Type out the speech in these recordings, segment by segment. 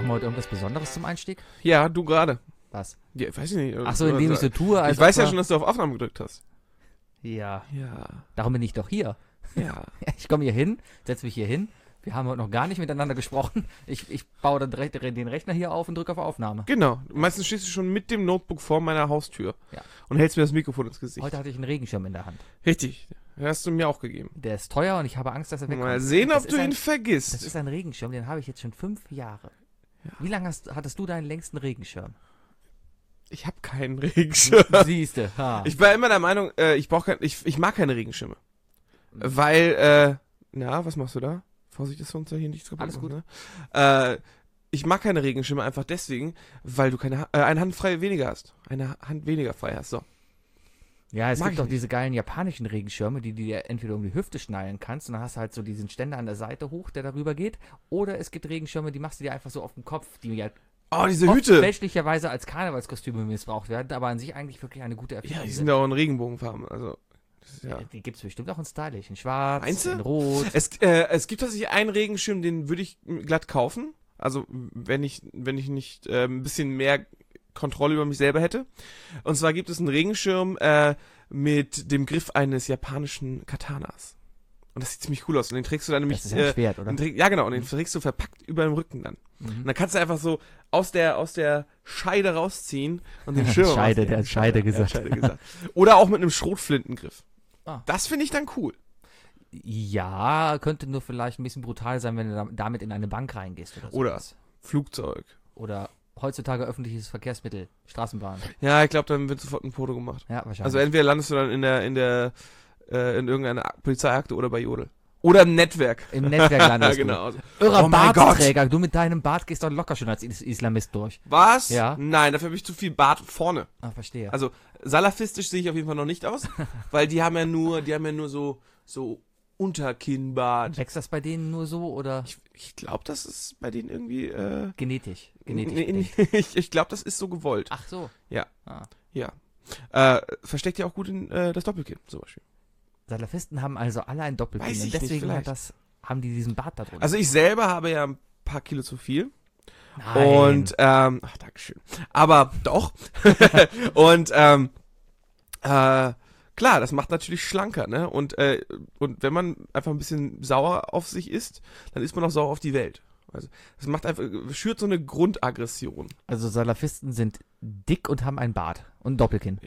Machen wir heute irgendwas Besonderes zum Einstieg? Ja, du gerade. Was? Ja, weiß ich nicht. Ach so, indem ich so tue, als ich weiß ob ja schon, dass du auf Aufnahme gedrückt hast. Ja. Ja. Darum bin ich doch hier. Ja. Ich komme hier hin, setze mich hier hin. Wir haben heute noch gar nicht miteinander gesprochen. Ich baue dann direkt den Rechner hier auf und drücke auf Aufnahme. Genau. Meistens stehst du schon mit dem Notebook vor meiner Haustür. Ja. Und hältst mir das Mikrofon ins Gesicht. Heute hatte ich einen Regenschirm in der Hand. Richtig. Den hast du mir auch gegeben. Der ist teuer und ich habe Angst, dass er wegkommt. Mal sehen, Das ob ist du ein- ihn vergisst. Das ist ein Regenschirm, den habe ich jetzt schon 5 Jahre. Ja. Wie lange hattest du deinen längsten Regenschirm? Ich habe keinen Regenschirm. Siehste. Ha. Ich war immer der Meinung, ich mag keine Regenschirme. Weil, was machst du da? Vorsicht, dass wir uns da hier nichts kaputt Alles machen, ne? Ich mag keine Regenschirme einfach deswegen, weil du eine Hand frei weniger hast. Eine Hand weniger frei hast, so. Ja, es Mag gibt ich auch diese geilen japanischen Regenschirme, die du dir entweder um die Hüfte schnallen kannst und dann hast du halt so diesen Ständer an der Seite hoch, der darüber geht. Oder es gibt Regenschirme, die machst du dir einfach so auf den Kopf, die ja Oh, diese oft Hüte! fälschlicherweise als Karnevalskostüme missbraucht werden, aber an sich eigentlich wirklich eine gute Erfindung Ja, die sind. sind ja auch in Regenbogenfarben, also. Das ist ja. Die gibt es bestimmt auch in stylisch, in schwarz, Meinst du? in rot. Es gibt tatsächlich einen Regenschirm, den würde ich glatt kaufen. Also, wenn ich nicht ein bisschen mehr Kontrolle über mich selber hätte. Und zwar gibt es einen Regenschirm mit dem Griff eines japanischen Katanas. Und das sieht ziemlich cool aus. Und den trägst du dann nämlich. Das ist ja ein Schwert, oder? Ja, genau. Und den trägst du verpackt über dem Rücken dann. Und dann kannst du einfach so aus der Scheide rausziehen und den Schirm Scheide, rausnehmen. der hat Scheide gesagt. Scheide gesagt. Oder auch mit einem Schrotflintengriff. Ah. Das finde ich dann cool. Ja, könnte nur vielleicht ein bisschen brutal sein, wenn du damit in eine Bank reingehst oder so. Oder Flugzeug. Oder heutzutage öffentliches Verkehrsmittel, Straßenbahn. Ja, ich glaube, dann wird sofort ein Foto gemacht. Ja, wahrscheinlich. Also entweder landest du dann in irgendeiner Polizeiakte oder bei Jodel. Oder im Netzwerk. im Netzwerk landest Genau. Also, du. Irrer Oh mein Bartträger, du mit deinem Bart gehst doch locker schon als Islamist durch. was? Ja. Nein, dafür habe ich zu viel Bart vorne. Ah, verstehe. Also salafistisch sehe ich auf jeden Fall noch nicht aus, weil die haben ja nur so Unterkinnbart. Wächst das bei denen nur so oder Ich glaube, das ist bei denen irgendwie genetisch? Genetisch nee, bedingt. ich glaube, das ist so gewollt. Ach so. Ja. Ah. Ja. Versteckt ja auch gut in das Doppelkinn zum Beispiel. Salafisten haben also alle ein Doppelkinn Weiß ich und nicht, deswegen vielleicht. haben die diesen Bart da drunter. Also ich selber habe ja ein paar Kilo zu viel. Nein. Und, Dankeschön. Aber doch. Und, klar, das macht natürlich schlanker, ne? Und wenn man einfach ein bisschen sauer auf sich ist, dann ist man auch sauer auf die Welt. Also, das schürt so eine Grundaggression. Also Salafisten sind dick und haben einen Bart und ein Doppelkinn.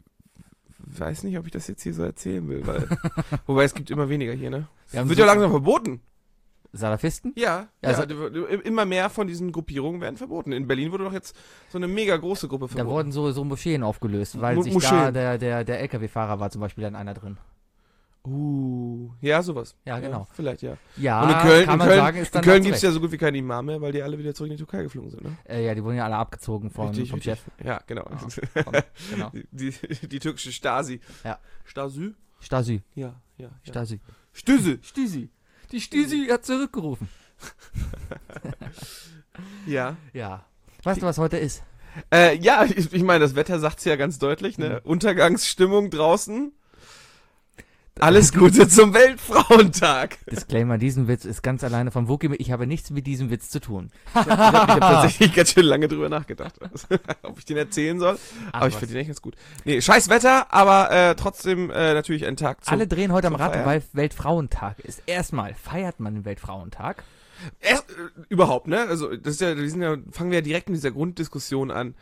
Weiß nicht, ob ich das jetzt hier so erzählen will, weil, wobei es gibt immer weniger hier, ne? Wir haben Wird so- ja langsam verboten. Salafisten? Ja, Ja, immer mehr von diesen Gruppierungen werden verboten. In Berlin wurde doch jetzt so eine mega große Gruppe Da verboten. wurden so Moscheen aufgelöst, weil sich Moscheen. da der LKW-Fahrer war zum Beispiel dann einer drin. Ja, sowas. Ja, genau. Vielleicht, ja. Ja, Und in Köln, kann man sagen, ist dann gibt es ja so gut wie keine Imam mehr, weil die alle wieder zurück in die Türkei geflogen sind, ne? Ja, die wurden ja alle abgezogen vom Richtig. Chef. Ja, genau. Genau. Die türkische Stasi. Ja. Stasi? Stasi. Ja. Stasi. Stüse. Stisi. Die Stisi hat zurückgerufen. Ja. Ja. Weißt du, was heute ist? Ja, ich meine, das Wetter sagt's ja ganz deutlich, ne? Untergangsstimmung draußen. Alles Gute zum Weltfrauentag. Disclaimer, diesen Witz ist ganz alleine vom Wookie. Ich habe nichts mit diesem Witz zu tun. Ich hab tatsächlich ganz schön lange drüber nachgedacht, ob ich den erzählen soll. Aber ich was. finde den echt ganz gut. Nee, scheiß Wetter, aber trotzdem natürlich ein Tag zum Alle drehen heute am zum Rad, Feiern. weil Weltfrauentag ist. Erstmal feiert man den Weltfrauentag. Überhaupt, ne? Also, das ist ja, fangen wir ja direkt mit dieser Grunddiskussion an.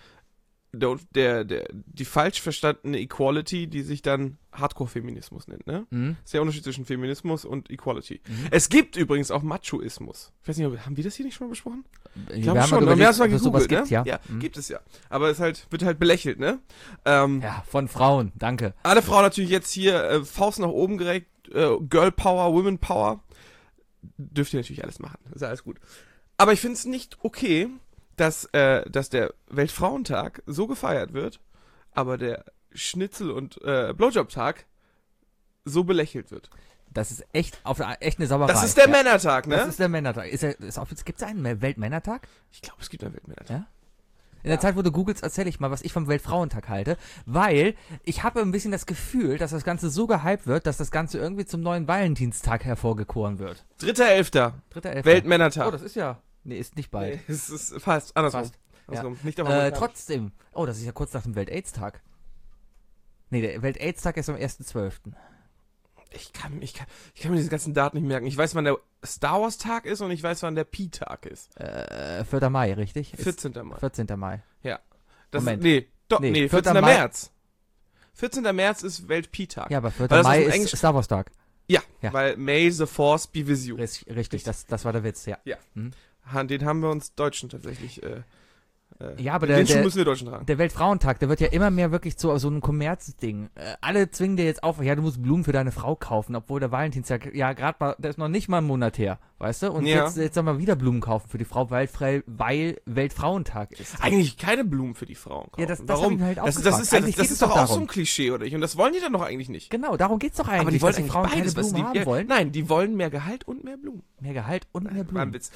Die falsch verstandene Equality, die sich dann Hardcore-Feminismus nennt, ne? Mhm. Ist der Unterschied zwischen Feminismus und Equality. Es gibt übrigens auch Machoismus. Ich weiß nicht, haben wir das hier nicht schon mal besprochen? Ich glaube schon, mal wir haben es mal ob es sowas gegoogelt, gibt, ne? ja. Mhm. Gibt es ja. Aber es wird halt belächelt, ne? Ja, von Frauen, danke. Alle Frauen natürlich jetzt hier Faust nach oben gereckt, Girl Power, Women Power. Dürft ihr natürlich alles machen, ist ja alles gut. Aber ich finde es nicht okay, dass der Weltfrauentag so gefeiert wird, aber der Schnitzel- und Blowjob-Tag so belächelt wird. Das ist echt eine Sauerei. Das ist der Männertag, ne? Das ist der Männertag. Gibt es einen Weltmännertag? Ich glaube, es gibt einen Weltmännertag. Ja? In der Zeit, wo du googelst, erzähle ich mal, was ich vom Weltfrauentag halte, weil ich habe ein bisschen das Gefühl, dass das Ganze so gehypt wird, dass das Ganze irgendwie zum neuen Valentinstag hervorgekoren wird. 3.11. 3.11. Weltmännertag. Oh, das ist ja Nee, ist nicht bald. Nee, es ist fast andersrum. Fast. Andersrum. Nicht auf Trotzdem. Oh, das ist ja kurz nach dem Welt-Aids-Tag. Nee, der Welt-Aids-Tag ist am 1.12. Ich kann mir diese ganzen Daten nicht merken. Ich weiß, wann der Star Wars Tag ist und ich weiß, wann der Pi-Tag ist. 4. Mai, richtig? 14. Mai. 14. Mai. Ja. Moment. Nee, 14. Mai. März. 14. März ist Welt-Pi-Tag. Ja, aber 4. Weil das Mai ist im ist Englisch- Star Wars Tag. Ja, Ja. weil May the Force be with you. Richtig, das war der Witz, ja. Den haben wir uns Deutschen tatsächlich. Ja, aber den Schuh müssen wir Deutschen tragen. der Weltfrauentag, der wird ja immer mehr wirklich zu so einem Kommerzding. Alle zwingen dir jetzt auf, ja, du musst Blumen für deine Frau kaufen, obwohl der Valentinstag, ja, gerade mal, der ist noch nicht mal einen Monat her, weißt du? Und Ja. jetzt soll man wieder Blumen kaufen für die Frau, weil Weltfrauentag ist. Eigentlich keine Blumen für die Frauen kaufen. Ja, das hab Warum? ich mir halt auch das gefragt. ist, ja, Eigentlich das geht es ist doch doch auch so darum. ein Klischee, oder? Und das wollen die dann doch eigentlich nicht. Genau, darum geht's doch eigentlich, Aber die wollen dass die eigentlich Frauen beides. keine Blumen haben wollen. Nein, die wollen mehr Gehalt und mehr Blumen. Mehr Gehalt und mehr War ein Blumen. Witz.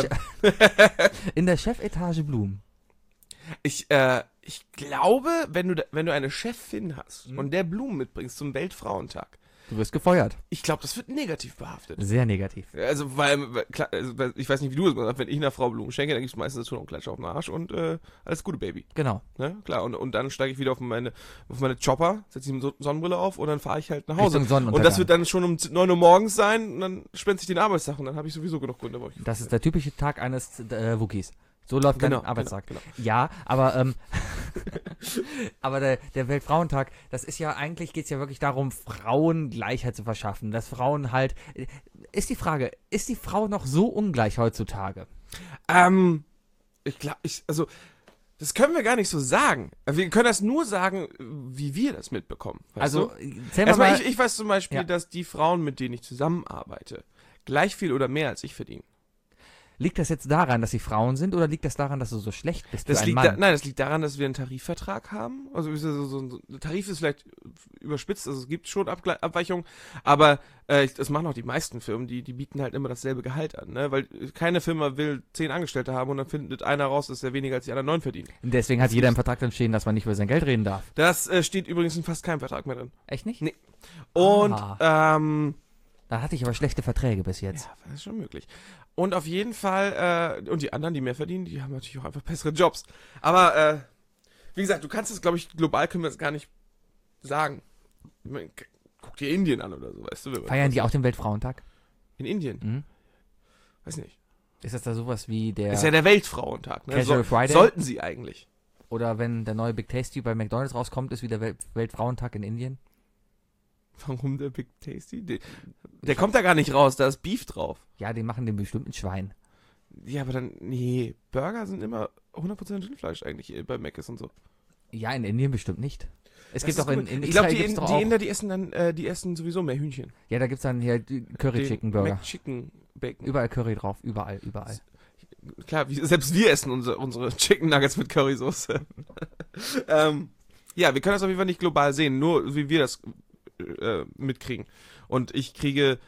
In der Chefetage Blumen. Ich glaube, wenn du eine Chefin hast und der Blumen mitbringst zum Weltfrauentag, Du wirst gefeuert. ich glaube, das wird negativ behaftet. Sehr negativ. Also, klar, weil ich weiß nicht, wie du es machst, aber wenn ich einer Frau Blumen schenke, dann gibt es meistens schon einen Klatsch auf den Arsch und alles Gute, Baby. Genau. Ne? Klar, und dann steige ich wieder auf meine Chopper, setze die Sonnenbrille auf und dann fahre ich halt nach Hause. Richtung Sonnenuntergang. Und das wird dann schon um 9 Uhr morgens sein und dann spendet sich den Arbeitstag und dann habe ich sowieso genug Gründe. Das ist der typische Tag eines Wookies. So läuft dein Arbeitstag. Genau. Ja, aber aber der Weltfrauentag, das ist ja, eigentlich geht es ja wirklich darum, Frauen Gleichheit zu verschaffen. Dass Frauen halt, ist die Frage, ist die Frau noch so ungleich heutzutage? Ich glaube, also, das können wir gar nicht so sagen. Wir können das nur sagen, wie wir das mitbekommen. Weißt Also, du? zähl mal, Erstmal, ich weiß zum Beispiel, Ja. dass die Frauen, mit denen ich zusammenarbeite, gleich viel oder mehr als ich verdienen. liegt das jetzt daran, dass sie Frauen sind, oder liegt das daran, dass du so schlecht bist Das für einen liegt Mann? nein, das liegt daran, dass wir einen Tarifvertrag haben. Also so ein Tarif ist vielleicht überspitzt, also es gibt schon Abweichungen, aber das machen auch die meisten Firmen, die bieten halt immer dasselbe Gehalt an, ne? Weil keine Firma will 10 Angestellte haben und dann findet einer raus, dass er weniger als die anderen 9 verdient. Deswegen hat jeder im Vertrag dann stehen, dass man nicht über sein Geld reden darf. Das steht übrigens in fast keinem Vertrag mehr drin. Echt nicht? Nee. Und Da hatte ich aber schlechte Verträge bis jetzt. ja, das ist schon möglich. Und auf jeden Fall, und die anderen, die mehr verdienen, die haben natürlich auch einfach bessere Jobs. Aber, wie gesagt, du kannst es, glaube ich, global können wir es gar nicht sagen. Ich mein, guck dir Indien an oder so, weißt du. Feiern die auch den Weltfrauentag? In Indien? Mhm. Weiß nicht. Ist das da sowas wie der... Ist ja der Weltfrauentag, ne? Casual Friday? Sollten sie eigentlich. Oder wenn der neue Big Tasty bei McDonald's rauskommt, ist wie der Weltfrauentag in Indien? Warum der Big Tasty? Der kommt da gar nicht raus, da ist Beef drauf. Ja, die machen den bestimmt mit Schwein. Ja, aber dann, nee, Burger sind immer 100% Rindfleisch eigentlich bei Mc's und so. Ja, in Indien bestimmt nicht. Es Das gibt ist doch in gut. Israel Ich glaube, gibt's doch die auch... Inder, die essen dann, die essen sowieso mehr Hühnchen. Ja, da gibt's dann hier Curry Den Chicken Burger. McChicken Bacon. Überall Curry drauf, überall. Klar, selbst wir essen unsere Chicken Nuggets mit Currysoße. Ja, wir können das auf jeden Fall nicht global sehen, nur wie wir das mitkriegen. Und ich sehe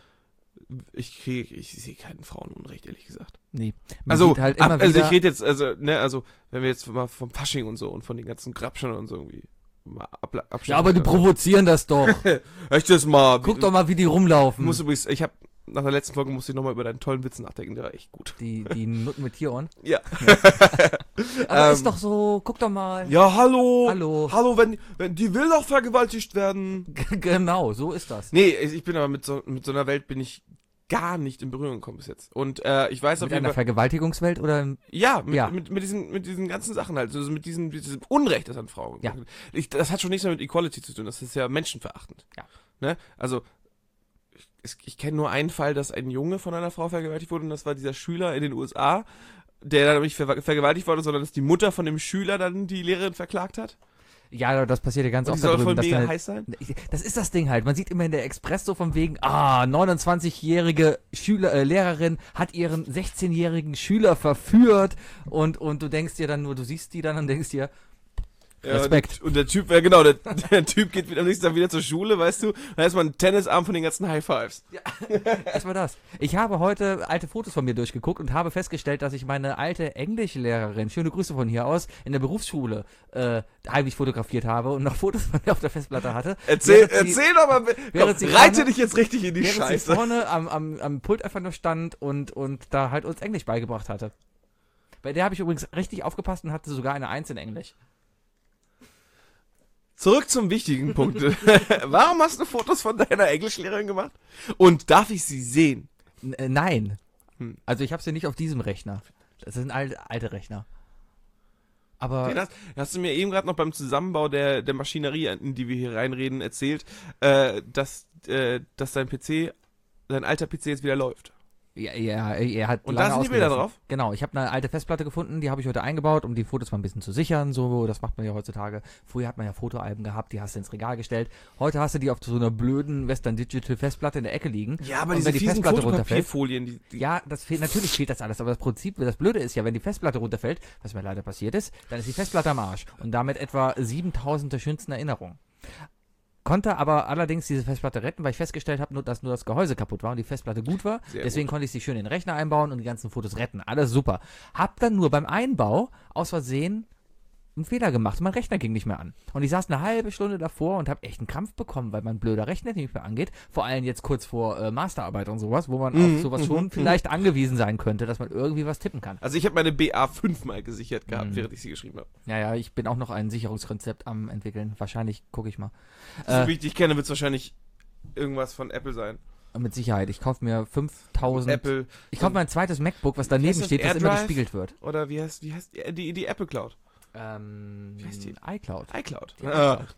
keinen Frauenunrecht, ehrlich gesagt. Nee. Man Also, sieht halt immer also wieder, ich rede jetzt, wenn wir jetzt mal vom Fasching und so und von den ganzen Grabschern und so irgendwie mal abschließen. ja, aber die provozieren das doch. Echt das mal. Guck doch mal, wie die rumlaufen. Nach der letzten Folge musste ich nochmal über deinen tollen Witz nachdenken, der war echt gut. Die Nutten mit Tierohren. Ja. Aber ist doch so, guck doch mal. Ja, hallo. Hallo. Hallo, wenn die will doch vergewaltigt werden. Genau, so ist das. Nee, ich bin aber mit so einer Welt bin ich gar nicht in Berührung gekommen bis jetzt. Und ich weiß auf Mit jeden einer Fall. Vergewaltigungswelt oder... Ja, Ja. Mit diesen ganzen Sachen halt. Also mit diesem Unrecht, das an Frauen. Ja. Das hat schon nichts mehr mit Equality zu tun. Das ist ja menschenverachtend. Ja. Ne? Also, ich kenne nur einen Fall, dass ein Junge von einer Frau vergewaltigt wurde und das war dieser Schüler in den USA, der dann nicht vergewaltigt wurde, sondern dass die Mutter von dem Schüler dann die Lehrerin verklagt hat. Ja, das passiert ja ganz Und oft die soll da voll drüben. mega Dass heiß sein. das ist das Ding halt. Man sieht immer in der Express so von wegen, 29-jährige Lehrerin hat ihren 16-jährigen Schüler verführt und du denkst dir dann nur, du siehst die dann und denkst dir, Respekt. Und der Typ, ja genau, der Typ geht am nächsten Tag wieder zur Schule, weißt du, dann ist man ein Tennisarm von den ganzen High Fives. Ja, erstmal das. Ich habe heute alte Fotos von mir durchgeguckt und habe festgestellt, dass ich meine alte Englischlehrerin, schöne Grüße von hier aus, in der Berufsschule heimlich fotografiert habe und noch Fotos von mir auf der Festplatte hatte. Erzähl doch mal, komm, sie reite vorne- dich jetzt richtig in die Während sie Scheiße. vorne am Pult einfach nur stand und da halt uns Englisch beigebracht hatte. Bei der habe ich übrigens richtig aufgepasst und hatte sogar eine 1 in Englisch. Zurück zum wichtigen Punkt. Warum hast du Fotos von deiner Englischlehrerin gemacht? Und darf ich sie sehen? Nein. Hm. Also ich habe sie nicht auf diesem Rechner. Das sind alte Rechner. Aber Den hast du mir eben gerade noch beim Zusammenbau der Maschinerie, in die wir hier reinreden, erzählt, dass dein alter PC jetzt wieder läuft. ja, er hat Und lange da sind die Bilder ausgelassen. drauf? Genau, ich habe eine alte Festplatte gefunden, die habe ich heute eingebaut, um die Fotos mal ein bisschen zu sichern. So, das macht man ja heutzutage. Früher hat man ja Fotoalben gehabt, die hast du ins Regal gestellt. Heute hast du die auf so einer blöden Western Digital Festplatte in der Ecke liegen. Ja, aber Und diese wenn die fiesen Festplatte runterfällt, Fotopapierfolien, ja, natürlich fehlt das alles, aber das Prinzip, das Blöde ist ja, wenn die Festplatte runterfällt, was mir leider passiert ist, dann ist die Festplatte am Arsch und damit etwa 7000 der schönsten Erinnerungen. Konnte aber allerdings diese Festplatte retten, weil ich festgestellt habe, dass nur das Gehäuse kaputt war und die Festplatte gut war. Sehr Deswegen gut. konnte ich sie schön in den Rechner einbauen und die ganzen Fotos retten. Alles super. Hab dann nur beim Einbau aus Versehen einen Fehler gemacht. Mein Rechner ging nicht mehr an. Und ich saß eine halbe Stunde davor und habe echt einen Krampf bekommen, weil mein blöder Rechner nicht mehr angeht. Vor allem jetzt kurz vor Masterarbeit und sowas, wo man auf sowas schon vielleicht angewiesen sein könnte, dass man irgendwie was tippen kann. Also ich habe meine BA 5-mal gesichert gehabt, Mhm. während ich sie geschrieben habe. Ja, ich bin auch noch ein Sicherungskonzept am entwickeln. Wahrscheinlich gucke ich mal. So wie ich dich kenne, wird es wahrscheinlich irgendwas von Apple sein. Mit Sicherheit. Ich kaufe mir 5000. Apple. Ich kaufe mir ein zweites MacBook, was daneben heißt das? steht, das immer AirDrive? gespiegelt wird. Oder wie heißt die Apple Cloud? Wie heißt die? iCloud. iCloud. Die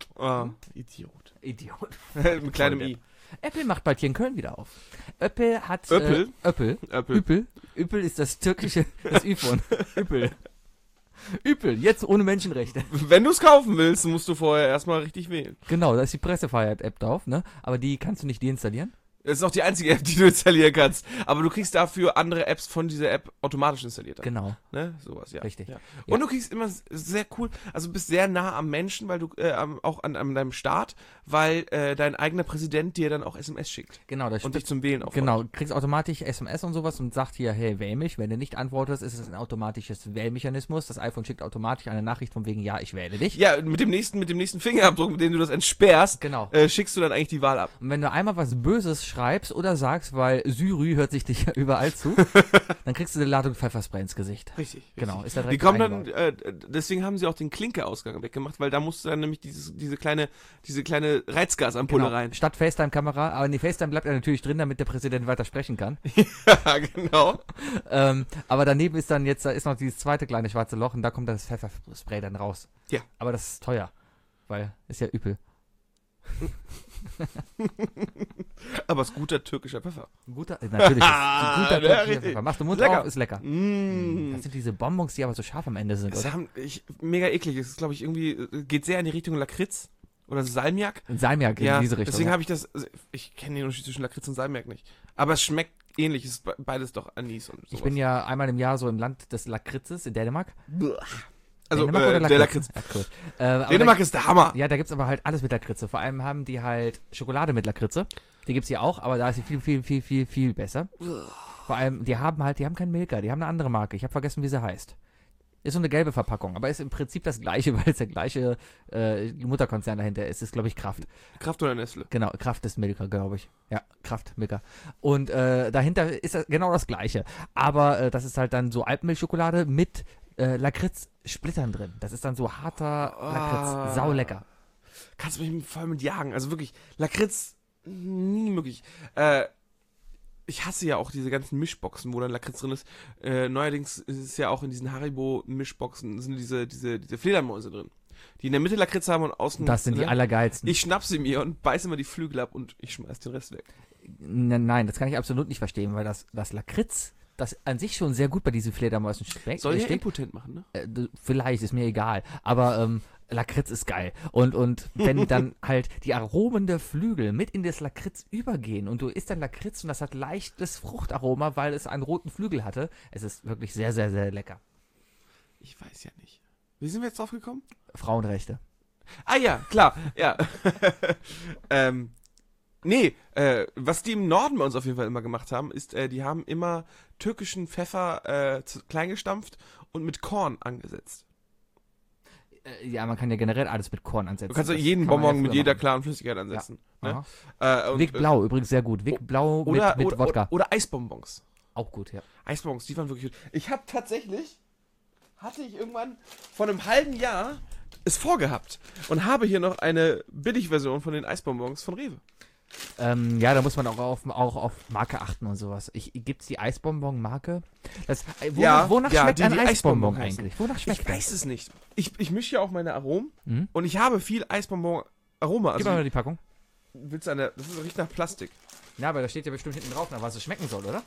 Idiot. Idiot. Mit kleinem I. Apple macht bald hier in Köln wieder auf. Apple hat... Öppel? Öppel. Apple. Üpel ist das türkische, das Üfon. Üpel. Üpel, jetzt ohne Menschenrechte. Wenn du es kaufen willst, musst du vorher erstmal richtig wählen. Genau, da ist die Pressefreiheit-App drauf, ne? Aber die kannst du nicht deinstallieren. Das ist auch die einzige App, die du installieren kannst. Aber du kriegst dafür andere Apps von dieser App automatisch installiert. Dann. Genau, Ne? Sowas, ja. richtig. Ja. Ja. Und du kriegst immer sehr cool, also bist sehr nah am Menschen, weil du auch an deinem Staat, weil dein eigener Präsident dir dann auch SMS schickt Genau, das und dich zum Wählen auffordert. Genau, kriegst automatisch SMS und sowas und sagt hier, hey, wähl mich. Wenn du nicht antwortest, ist es ein automatisches Wählmechanismus. Das iPhone schickt automatisch eine Nachricht von wegen, ja, ich wähle dich. Ja, mit dem nächsten Fingerabdruck, mit dem du das entsperrst, Genau. schickst du dann eigentlich die Wahl ab. Und wenn du einmal was Böses schreibst oder sagst, weil Syrü hört sich dich ja überall zu, dann kriegst du eine Ladung Pfefferspray ins Gesicht. Richtig. Genau, ist da Die direkt kommen dann, eingebaut. deswegen haben sie auch den Klinkeausgang weggemacht, weil da musst du dann nämlich diese kleine Reizgasampulle rein. Statt FaceTime-Kamera, aber die FaceTime bleibt ja natürlich drin, damit der Präsident weiter sprechen kann. Ja, genau. Aber daneben ist dann jetzt, da ist noch dieses zweite kleine schwarze Loch und da kommt das Pfefferspray dann raus. Ja. Aber das ist teuer, weil ist ja übel. Aber es ist guter türkischer Pfeffer. Natürlich, ist ein guter Ja, türkischer richtig. Pfeffer. Machst du Mund Lecker. auf, ist lecker. Mm. Das sind diese Bonbons, die aber so scharf am Ende sind, Das oder? mega eklig. Das ist, glaube ich, irgendwie, geht sehr in die Richtung Lakritz oder Salmiak. Salmiak in diese Richtung. deswegen ja. habe ich kenne den Unterschied zwischen Lakritz und Salmiak nicht. Aber es schmeckt ähnlich. Es ist beides doch Anis und sowas. Ich bin ja einmal im Jahr so im Land des Lakritzes in Dänemark. Also, Dänemark oder der Lakritz. Ja, cool. Aber Dänemark ist der Hammer. Ja, da gibt's aber halt alles mit Lakritze. Vor allem haben die halt Schokolade mit Lakritze. Die gibt's hier auch, aber da ist sie viel besser. Vor allem, die haben keinen Milka, die haben eine andere Marke. Ich habe vergessen, wie sie heißt. Ist so eine gelbe Verpackung, aber ist im Prinzip das gleiche, weil es der gleiche Mutterkonzern dahinter ist. Ist, glaube ich, Kraft. Kraft oder Nestle? Genau, Kraft ist Milka, glaube ich. Ja, Kraft, Milka. Und dahinter ist das genau das gleiche. Aber das ist halt dann so Alpenmilchschokolade mit Lakritz-Splittern drin. Das ist dann so harter Lakritz. Saulecker. Kannst du mich voll mit jagen. Also wirklich, Lakritz, nie möglich. Ich hasse ja auch diese ganzen Mischboxen, wo dann Lakritz drin ist. Neuerdings ist es ja auch in diesen Haribo-Mischboxen sind diese Fledermäuse drin. Die in der Mitte Lakritz haben und außen... Das sind die allergeilsten. Ich schnapp sie mir und beiße immer die Flügel ab und ich schmeiß den Rest weg. Nein, das kann ich absolut nicht verstehen, weil das Lakritz, das an sich schon sehr gut bei diesen Fledermäusen schmeckt. Soll ja steht. impotent machen, ne? Vielleicht, ist mir egal. Aber Lakritz ist geil. Und wenn dann halt die Aromen der Flügel mit in das Lakritz übergehen und du isst dann Lakritz und das hat leichtes Fruchtaroma, weil es einen roten Flügel hatte, es ist wirklich sehr, sehr, sehr lecker. Ich weiß ja nicht. Wie sind wir jetzt drauf gekommen? Frauenrechte. Ah ja, klar, ja. Was die im Norden bei uns auf jeden Fall immer gemacht haben, ist, die haben immer türkischen Pfeffer klein gestampft und mit Korn angesetzt. Ja, man kann ja generell alles mit Korn ansetzen. Du kannst ja Das jeden kann man ja Bonbon mit früher jeder machen. klaren Flüssigkeit ansetzen. Ja. Ne? Vic Blau, übrigens sehr gut. Vic Blau mit Wodka. Oder Eisbonbons. Auch gut, ja. Eisbonbons, die waren wirklich gut. Hatte ich irgendwann vor einem halben Jahr es vorgehabt und habe hier noch eine Billigversion von den Eisbonbons von Rewe. Ja, da muss man auch auf Marke achten und sowas. Gibt's die Eisbonbon-Marke? Wonach schmeckt die ein Eisbonbon Eisbonbon heißen. eigentlich? Wonach schmeckt Ich weiß es nicht. Ich mische ja auch meine Aromen Mhm. und ich habe viel Eisbonbon-Aroma. Gib mal die Packung. Das riecht nach Plastik. Ja, aber da steht ja bestimmt hinten drauf, nach was es schmecken soll, oder?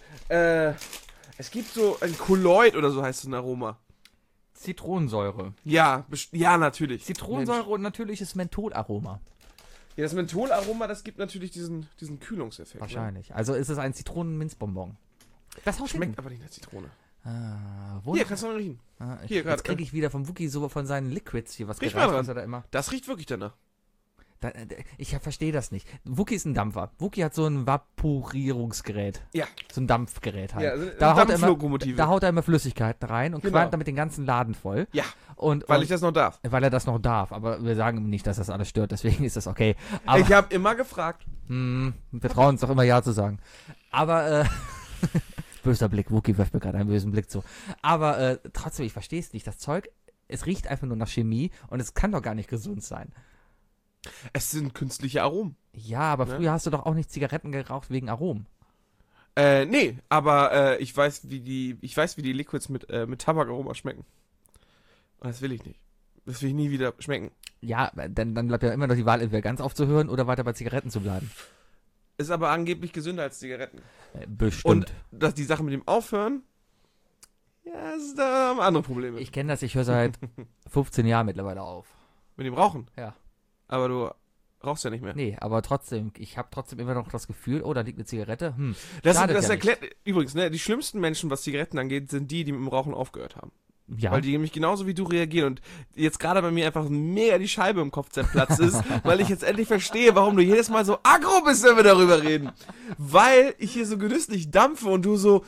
Es gibt so ein Kolloid oder so heißt es ein Aroma. Zitronensäure. Ja, natürlich. Zitronensäure und natürliches Mentholaroma. Ja, das Mentholaroma, das gibt natürlich diesen Kühlungseffekt. Wahrscheinlich. Also ist es ein Zitronenminzbonbon. Das haut Schmeckt aber nicht nach Zitrone. Wo Hier, kannst du mal riechen. Hier, jetzt kriege ich wieder vom Wookie so von seinen Liquids hier was Riech gereicht, mal dran. was er da immer. Das riecht wirklich danach. Ich verstehe das nicht. Wookie ist ein Dampfer. Wookie hat so ein Vaporierungsgerät. Ja. So ein Dampfgerät halt. Ja, also eine da Dampflokomotive. haut er immer Flüssigkeiten rein und Genau. qualmt damit den ganzen Laden voll. Ja, Und weil ich das noch darf. weil er das noch darf. Aber wir sagen ihm nicht, dass das alles stört. Deswegen ist das okay. Aber Ich habe immer gefragt. wir trauen uns doch immer Ja zu sagen. Aber, böser Blick. Wookie wirft mir gerade einen bösen Blick zu. Aber trotzdem, ich verstehe es nicht. Das Zeug, es riecht einfach nur nach Chemie und es kann doch gar nicht gesund sein. Es sind künstliche Aromen. Ja, aber Ne? früher hast du doch auch nicht Zigaretten geraucht wegen Aromen. Nee, aber ich weiß, wie die Liquids mit Tabakaroma schmecken. Und das will ich nicht. Das will ich nie wieder schmecken. Ja, dann bleibt ja immer noch die Wahl, entweder ganz aufzuhören oder weiter bei Zigaretten zu bleiben. Ist aber angeblich gesünder als Zigaretten. Bestimmt. Und dass die Sache mit dem Aufhören, ja, da haben wir andere Probleme. Ich kenne das, ich höre seit 15 Jahren mittlerweile auf. Mit dem Rauchen. Ja. Aber du rauchst ja nicht mehr. Nee, aber trotzdem, ich habe trotzdem immer noch das Gefühl, oh, da liegt eine Zigarette. Das schadet ja erklärt, übrigens, ne, die schlimmsten Menschen, was Zigaretten angeht, sind die mit dem Rauchen aufgehört haben. Ja. Weil die nämlich genauso wie du reagieren und jetzt gerade bei mir einfach mega die Scheibe im Kopf zerplatzt ist, weil ich jetzt endlich verstehe, warum du jedes Mal so aggro bist, wenn wir darüber reden. Weil ich hier so genüsslich dampfe und du so...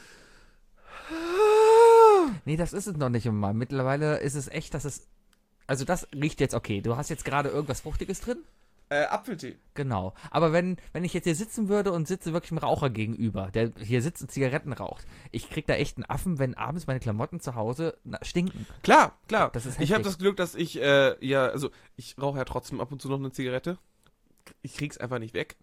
Nee, das ist es noch nicht immer. Mittlerweile ist es echt, dass es... Also das riecht jetzt okay. Du hast jetzt gerade irgendwas Fruchtiges drin? Apfeltee. Genau. Aber wenn ich jetzt hier sitzen würde und sitze wirklich einem Raucher gegenüber, der hier sitzt und Zigaretten raucht, ich krieg da echt einen Affen, wenn abends meine Klamotten zu Hause stinken. Klar. Das ist Ich habe heftig. das Glück, dass ich, ich rauche ja trotzdem ab und zu noch eine Zigarette. Ich krieg's einfach nicht weg.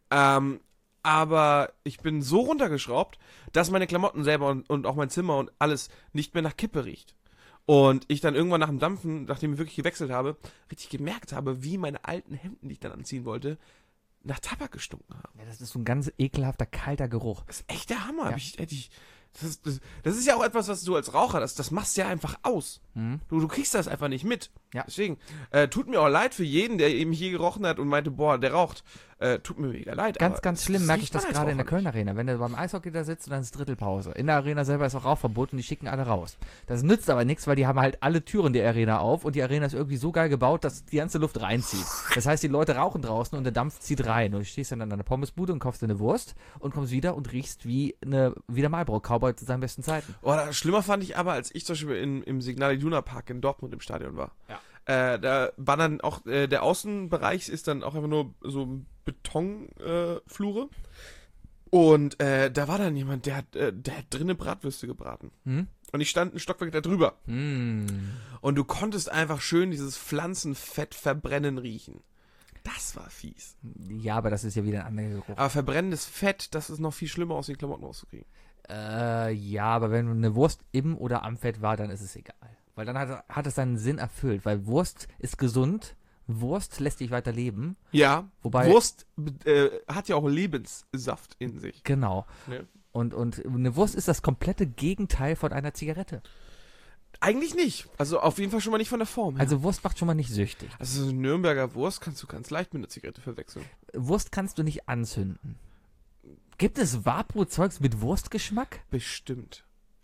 Aber ich bin so runtergeschraubt, dass meine Klamotten selber und auch mein Zimmer und alles nicht mehr nach Kippe riecht. Und ich dann irgendwann nach dem Dampfen, nachdem ich wirklich gewechselt habe, richtig gemerkt habe, wie meine alten Hemden, die ich dann anziehen wollte, nach Tabak gestunken haben. Ja, das ist so ein ganz ekelhafter, kalter Geruch. Das ist echt der Hammer. Ja. Das ist ja auch etwas, was du als Raucher, das machst du ja einfach aus. Mhm. Du kriegst das einfach nicht mit. Ja. Deswegen, tut mir auch leid für jeden, der eben hier gerochen hat und meinte, boah, der raucht. Tut mir mega leid. Ganz, aber ganz schlimm das merke riecht ich das man als gerade in der Raucher nicht. Köln Arena. Wenn du beim Eishockey da sitzt und dann ist Drittelpause. In der Arena selber ist auch Rauchverbot und die schicken alle raus. Das nützt aber nichts, weil die haben halt alle Türen der Arena auf und die Arena ist irgendwie so geil gebaut, dass die ganze Luft reinzieht. Das heißt, die Leute rauchen draußen und der Dampf zieht rein. Und du stehst dann an einer Pommesbude und kaufst dir eine Wurst und kommst wieder und riechst wie der Marlboro-Cowboy zu seinen besten Zeiten. Oh, schlimmer fand ich aber, als ich zum Beispiel im Signal Iduna Park in Dortmund im Stadion war. Ja. Da war dann auch, der Außenbereich ist dann auch einfach nur so Betonflure. Und da war dann jemand, der hat drinnen Bratwürste gebraten. Hm? Und ich stand ein Stockwerk da drüber. Hm. Und du konntest einfach schön dieses Pflanzenfett verbrennen riechen. Das war fies. Ja, aber das ist ja wieder ein anderer Geruch. Aber verbrennendes Fett, das ist noch viel schlimmer, aus den Klamotten rauszukriegen. Ja, aber wenn eine Wurst im oder am Fett war, dann ist es egal. Weil dann hat es seinen Sinn erfüllt. Weil Wurst ist gesund, Wurst lässt dich weiter leben. Ja, Wobei, Wurst hat ja auch Lebenssaft in sich. Genau. Ne? Und eine Wurst ist das komplette Gegenteil von einer Zigarette. Eigentlich nicht. Also auf jeden Fall schon mal nicht von der Form her. Also Wurst macht schon mal nicht süchtig. Also so eine Nürnberger Wurst kannst du ganz leicht mit einer Zigarette verwechseln. Wurst kannst du nicht anzünden. Gibt es Vapo-Zeugs mit Wurstgeschmack? Bestimmt.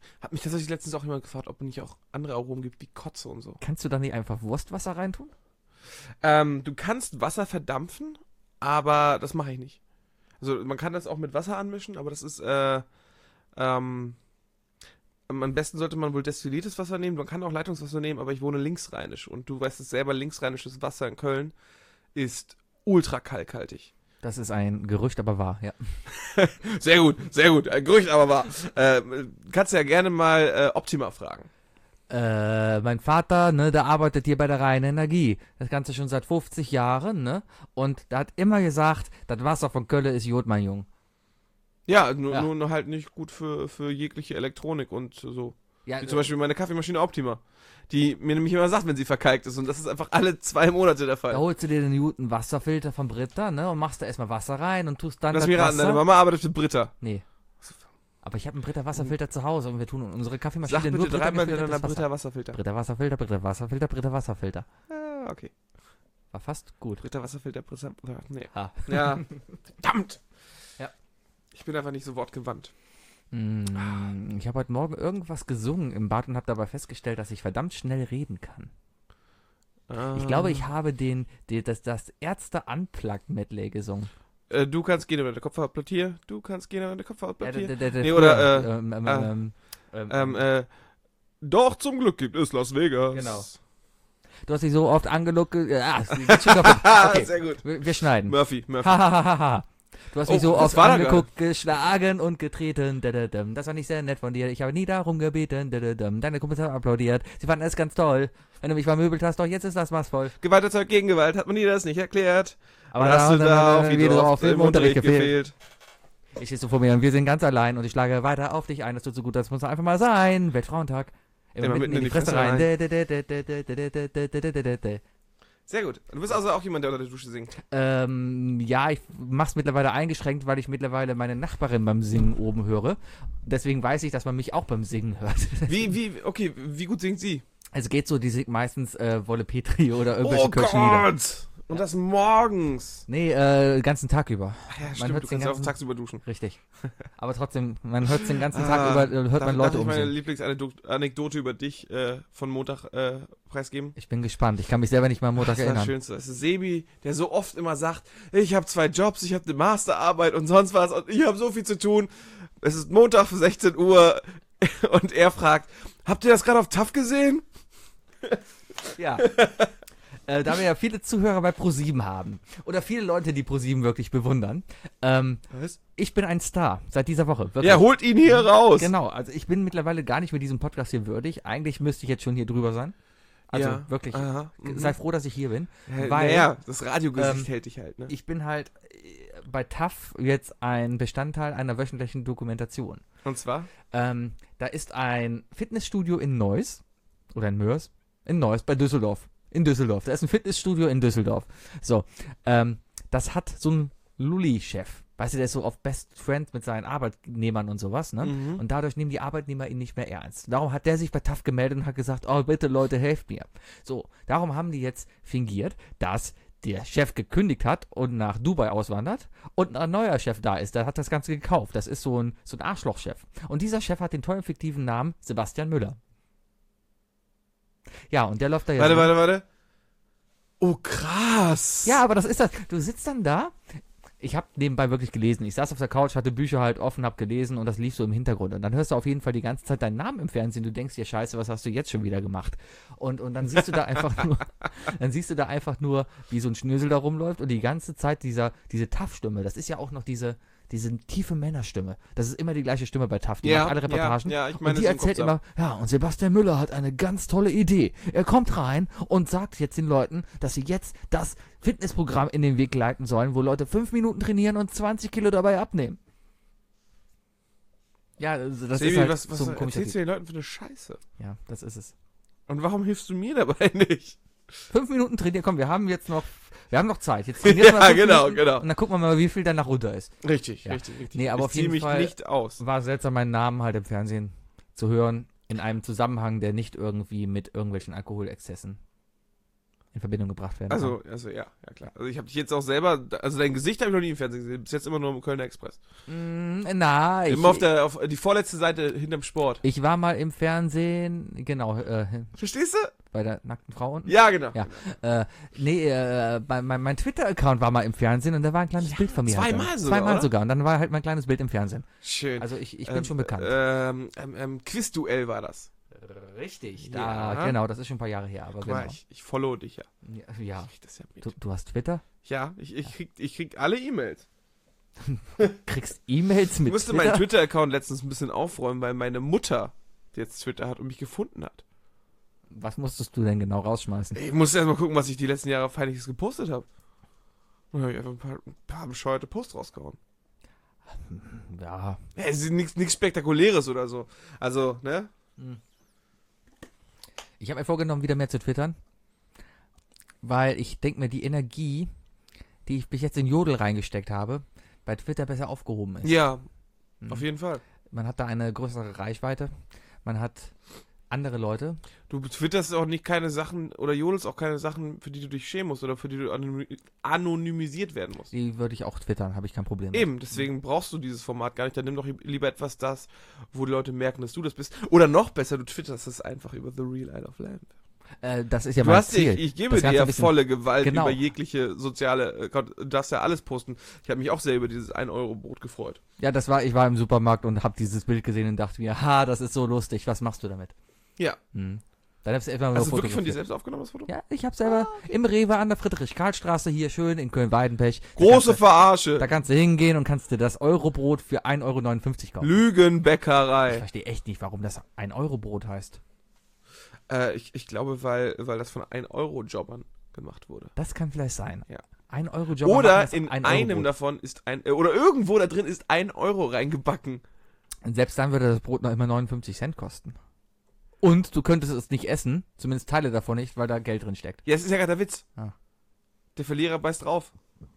Hat mich tatsächlich letztens auch jemand gefragt, ob es nicht auch andere Aromen gibt, wie Kotze und so. Kannst du da nicht einfach Wurstwasser reintun? Du kannst Wasser verdampfen, aber das mache ich nicht. Also man kann das auch mit Wasser anmischen, aber das ist, am besten sollte man wohl destilliertes Wasser nehmen. Man kann auch Leitungswasser nehmen, aber ich wohne linksrheinisch. Und du weißt es selber, linksrheinisches Wasser in Köln ist ultra kalkhaltig. Das ist ein Gerücht, aber wahr, ja. Sehr gut, sehr gut. Ein Gerücht, aber wahr. Kannst du ja gerne mal Optima fragen. Mein Vater, ne, der arbeitet hier bei der Rhein Energie. Das Ganze schon seit 50 Jahren, ne? Und der hat immer gesagt, das Wasser von Köln ist Jod, mein Junge. Ja, nur halt nicht gut für jegliche Elektronik und so. Ja, Wie zum Beispiel meine Kaffeemaschine Optima. Die mir nämlich immer sagt, wenn sie verkalkt ist. Und das ist einfach alle 2 Monate der Fall. Da holst du dir den guten Wasserfilter von Britta, ne? Und machst da erstmal Wasser rein und tust dann Lass das mich raten, Wasser... deine Mama arbeitet mit Britta. Nee. Aber ich habe einen Britta Wasserfilter zu Hause und wir tun unsere Kaffeemaschine Sag nur bitte dreimal gefiltertes hintereinander Wasser. Britta Wasserfilter. Britta Wasserfilter, Britta Wasserfilter, Britta Wasserfilter. Ah, okay. War fast gut. Britta Wasserfilter, Britta... Nee. Ha. Ja. Verdammt! Ja. Ich bin einfach nicht so wortgewandt. Ich habe heute Morgen irgendwas gesungen im Bad und habe dabei festgestellt, dass ich verdammt schnell reden kann. Ich glaube, ich habe das Ärzte-Unplugged-Medley gesungen. Du kannst gehen über den Kopfhaut plattier. Du kannst gehen über den Kopfhaut plattier. Nee, oder Doch, zum Glück gibt es Las Vegas. Genau. Du hast dich so oft angeluckt. Es geht schon kaputt. Okay, sehr gut. wir schneiden. Murphy. Hahaha. Du hast mich so das oft war da angeguckt, geschlagen und getreten. Das war nicht sehr nett von dir. Ich habe nie darum gebeten. Deine Kumpels haben applaudiert. Sie fanden es ganz toll. Wenn du mich vermöbelt hast, doch jetzt ist das maßvoll. Gewalt erzeugt Gegengewalt. Hat man dir das nicht erklärt? Aber hast du da auch wieder auf dem Unterricht gefehlt. gefehlt? Ich stehe so vor mir und wir sind ganz allein und ich schlage weiter auf dich ein. Das tut so gut, das muss doch einfach mal sein. Weltfrauentag. Immer mitten in die Fresse rein. Sehr gut. Du bist also auch jemand, der unter der Dusche singt. Ja, ich mach's mittlerweile eingeschränkt, weil ich mittlerweile meine Nachbarin beim Singen oben höre. Deswegen weiß ich, dass man mich auch beim Singen hört. Wie gut singt sie? Also geht so, die singt meistens Wolle Petri oder irgendwelche Kirchenlieder. Gott! Und das morgens. Nee, den ganzen Tag über. Ach ja, Man stimmt, hört du den kannst ja auch ganzen- tagsüber duschen. Richtig. Aber trotzdem, man hört den ganzen Tag über, hört man Leute Darf ich meine umsingen. Lieblingsanekdote über dich von Montag preisgeben? Ich bin gespannt. Ich kann mich selber nicht mal am Montag Das war das erinnern. Schönste. Das ist Sebi, der so oft immer sagt, ich habe 2 Jobs, ich habe eine Masterarbeit und sonst was und ich habe so viel zu tun. Es ist Montag für 16 Uhr und er fragt, habt ihr das gerade auf TAF gesehen? Ja. Da wir ja viele Zuhörer bei ProSieben haben oder viele Leute, die ProSieben wirklich bewundern. Was? Ich bin ein Star seit dieser Woche. Wirklich. Ja, holt ihn hier raus. Genau, also ich bin mittlerweile gar nicht mehr diesem Podcast hier würdig. Eigentlich müsste ich jetzt schon hier drüber sein. Also Ja, wirklich, aha, sei froh, dass ich hier bin. Ja, weil naja, das Radiogesicht hält dich halt, ne? ich bin halt bei TAF jetzt ein Bestandteil einer wöchentlichen Dokumentation. Und zwar? Da ist ein Fitnessstudio in Neuss oder in Mörs, in Neuss bei Düsseldorf. In Düsseldorf. Da ist ein Fitnessstudio in Düsseldorf. So, das hat so ein Lulli-Chef. Weißt du, der ist so oft Best Friend mit seinen Arbeitnehmern und sowas, ne? Mhm. Und dadurch nehmen die Arbeitnehmer ihn nicht mehr ernst. Darum hat der sich bei TAF gemeldet und hat gesagt, oh bitte Leute, helft mir. So, darum haben die jetzt fingiert, dass der Chef gekündigt hat und nach Dubai auswandert und ein neuer Chef da ist. Der hat das Ganze gekauft. Das ist so ein Arschlochchef. Und dieser Chef hat den tollen fiktiven Namen Sebastian Müller. Ja, und der läuft da jetzt. Warte. Oh, krass. Ja, aber das ist das. Du sitzt dann da. Ich habe nebenbei wirklich gelesen. Ich saß auf der Couch, hatte Bücher halt offen, hab gelesen und das lief so im Hintergrund. Und dann hörst du auf jeden Fall die ganze Zeit deinen Namen im Fernsehen. Du denkst dir, scheiße, was hast du jetzt schon wieder gemacht? Und dann siehst du da einfach nur, wie so ein Schnösel da rumläuft und die ganze Zeit diese TAF-Stimme. Das ist ja auch noch diese tiefe Männerstimme. Das ist immer die gleiche Stimme bei TAF. Die macht alle Reportagen. Ja, ich meine, und die erzählt immer, ja, und Sebastian Müller hat eine ganz tolle Idee. Er kommt rein und sagt jetzt den Leuten, dass sie jetzt das Fitnessprogramm in den Weg leiten sollen, wo Leute 5 Minuten trainieren und 20 Kilo dabei abnehmen. Ja, also das Sebi, ist halt was so ein komischer erzählst du Typ. den Leuten für eine Scheiße? Ja, das ist es. Und warum hilfst du mir dabei nicht? 5 Minuten trainieren, komm, wir haben noch Zeit. Jetzt trainieren wir mal 5 genau. Minuten und dann gucken wir mal, wie viel danach runter ist. Richtig. Nee, aber ich auf zieh jeden mich Fall nicht aus. war seltsam, meinen Namen halt im Fernsehen zu hören, in einem Zusammenhang, der nicht irgendwie mit irgendwelchen Alkoholexzessen in Verbindung gebracht werden Also ja, klar. Also ich habe dich jetzt auch selber, also dein Gesicht habe ich noch nie im Fernsehen gesehen, bis jetzt immer nur im Kölner Express. Immer auf die vorletzte Seite hinterm Sport. Ich war mal im Fernsehen, genau, Verstehst du? bei der nackten Frau unten. Ja, genau. Ja. Mein Twitter-Account war mal im Fernsehen und da war ein kleines Bild von mir. Zweimal Zweimal sogar. Und dann war halt mein kleines Bild im Fernsehen. Schön. Also ich bin schon bekannt. Quizduell war das. Richtig. Ja. Genau, das ist schon ein paar Jahre her. Aber Guck mal, genau. ich follow dich ja. Ja. Ich krieg das ja mit. Du hast Twitter? Ja, ich krieg alle E-Mails. Kriegst E-Mails mit Ich musste Twitter? meinen Twitter-Account letztens ein bisschen aufräumen, weil meine Mutter jetzt Twitter hat und mich gefunden hat. Was musstest du denn genau rausschmeißen? Ich musste erst mal gucken, was ich die letzten Jahre Feindliches gepostet habe. Und dann habe ich einfach ein paar bescheuerte Posts rausgehauen. Ja. Es ist nichts Spektakuläres oder so. Also, ne? Ich habe mir vorgenommen, wieder mehr zu twittern, weil ich denke mir, die Energie, die ich bis jetzt in Jodel reingesteckt habe, bei Twitter besser aufgehoben ist. Ja, auf jeden Fall. Man hat da eine größere Reichweite, man hat andere Leute. Du twitterst auch nicht keine Sachen oder jodelst auch keine Sachen, für die du dich schämen musst oder für die du anonymisiert werden musst. Die würde ich auch twittern, habe ich kein Problem mit. Eben, deswegen brauchst du dieses Format gar nicht. Dann nimm doch lieber etwas das, wo die Leute merken, dass du das bist. Oder noch besser, du twitterst es einfach über The Real Isle of Lamp. Das ist ja Du mein hast Ziel. ich gebe Das dir Ganze ja ein bisschen- volle Gewalt Genau. über jegliche soziale, du darfst ja alles posten. Ich habe mich auch sehr über dieses 1-Euro-Brot gefreut. Ja, ich war im Supermarkt und habe dieses Bild gesehen und dachte mir, das ist so lustig, was machst du damit? Ja. Dann hab's einfach mal Hast du wirklich von dir fotografiert. selbst aufgenommen, das Foto? Ja, ich habe selber im Rewe an der Friedrich-Karl-Straße hier schön in Köln-Weidenpech. Große Verarsche. Da kannst du hingehen und kannst dir das Eurobrot für 1,59 € kaufen. Ich Lügenbäckerei. verstehe echt nicht, warum das 1-Euro-Brot heißt. Ich glaube, weil das von 1-Euro-Jobbern gemacht wurde. Das kann vielleicht sein. Ja. 1-Euro-Job. Oder in einem davon ist oder irgendwo da drin ist 1 Euro reingebacken. Und selbst dann würde das Brot noch immer 59 Cent kosten. Und du könntest es nicht essen, zumindest Teile davon nicht, weil da Geld drin steckt. Ja, das ist ja gerade der Witz. Ah. Der Verlierer beißt drauf.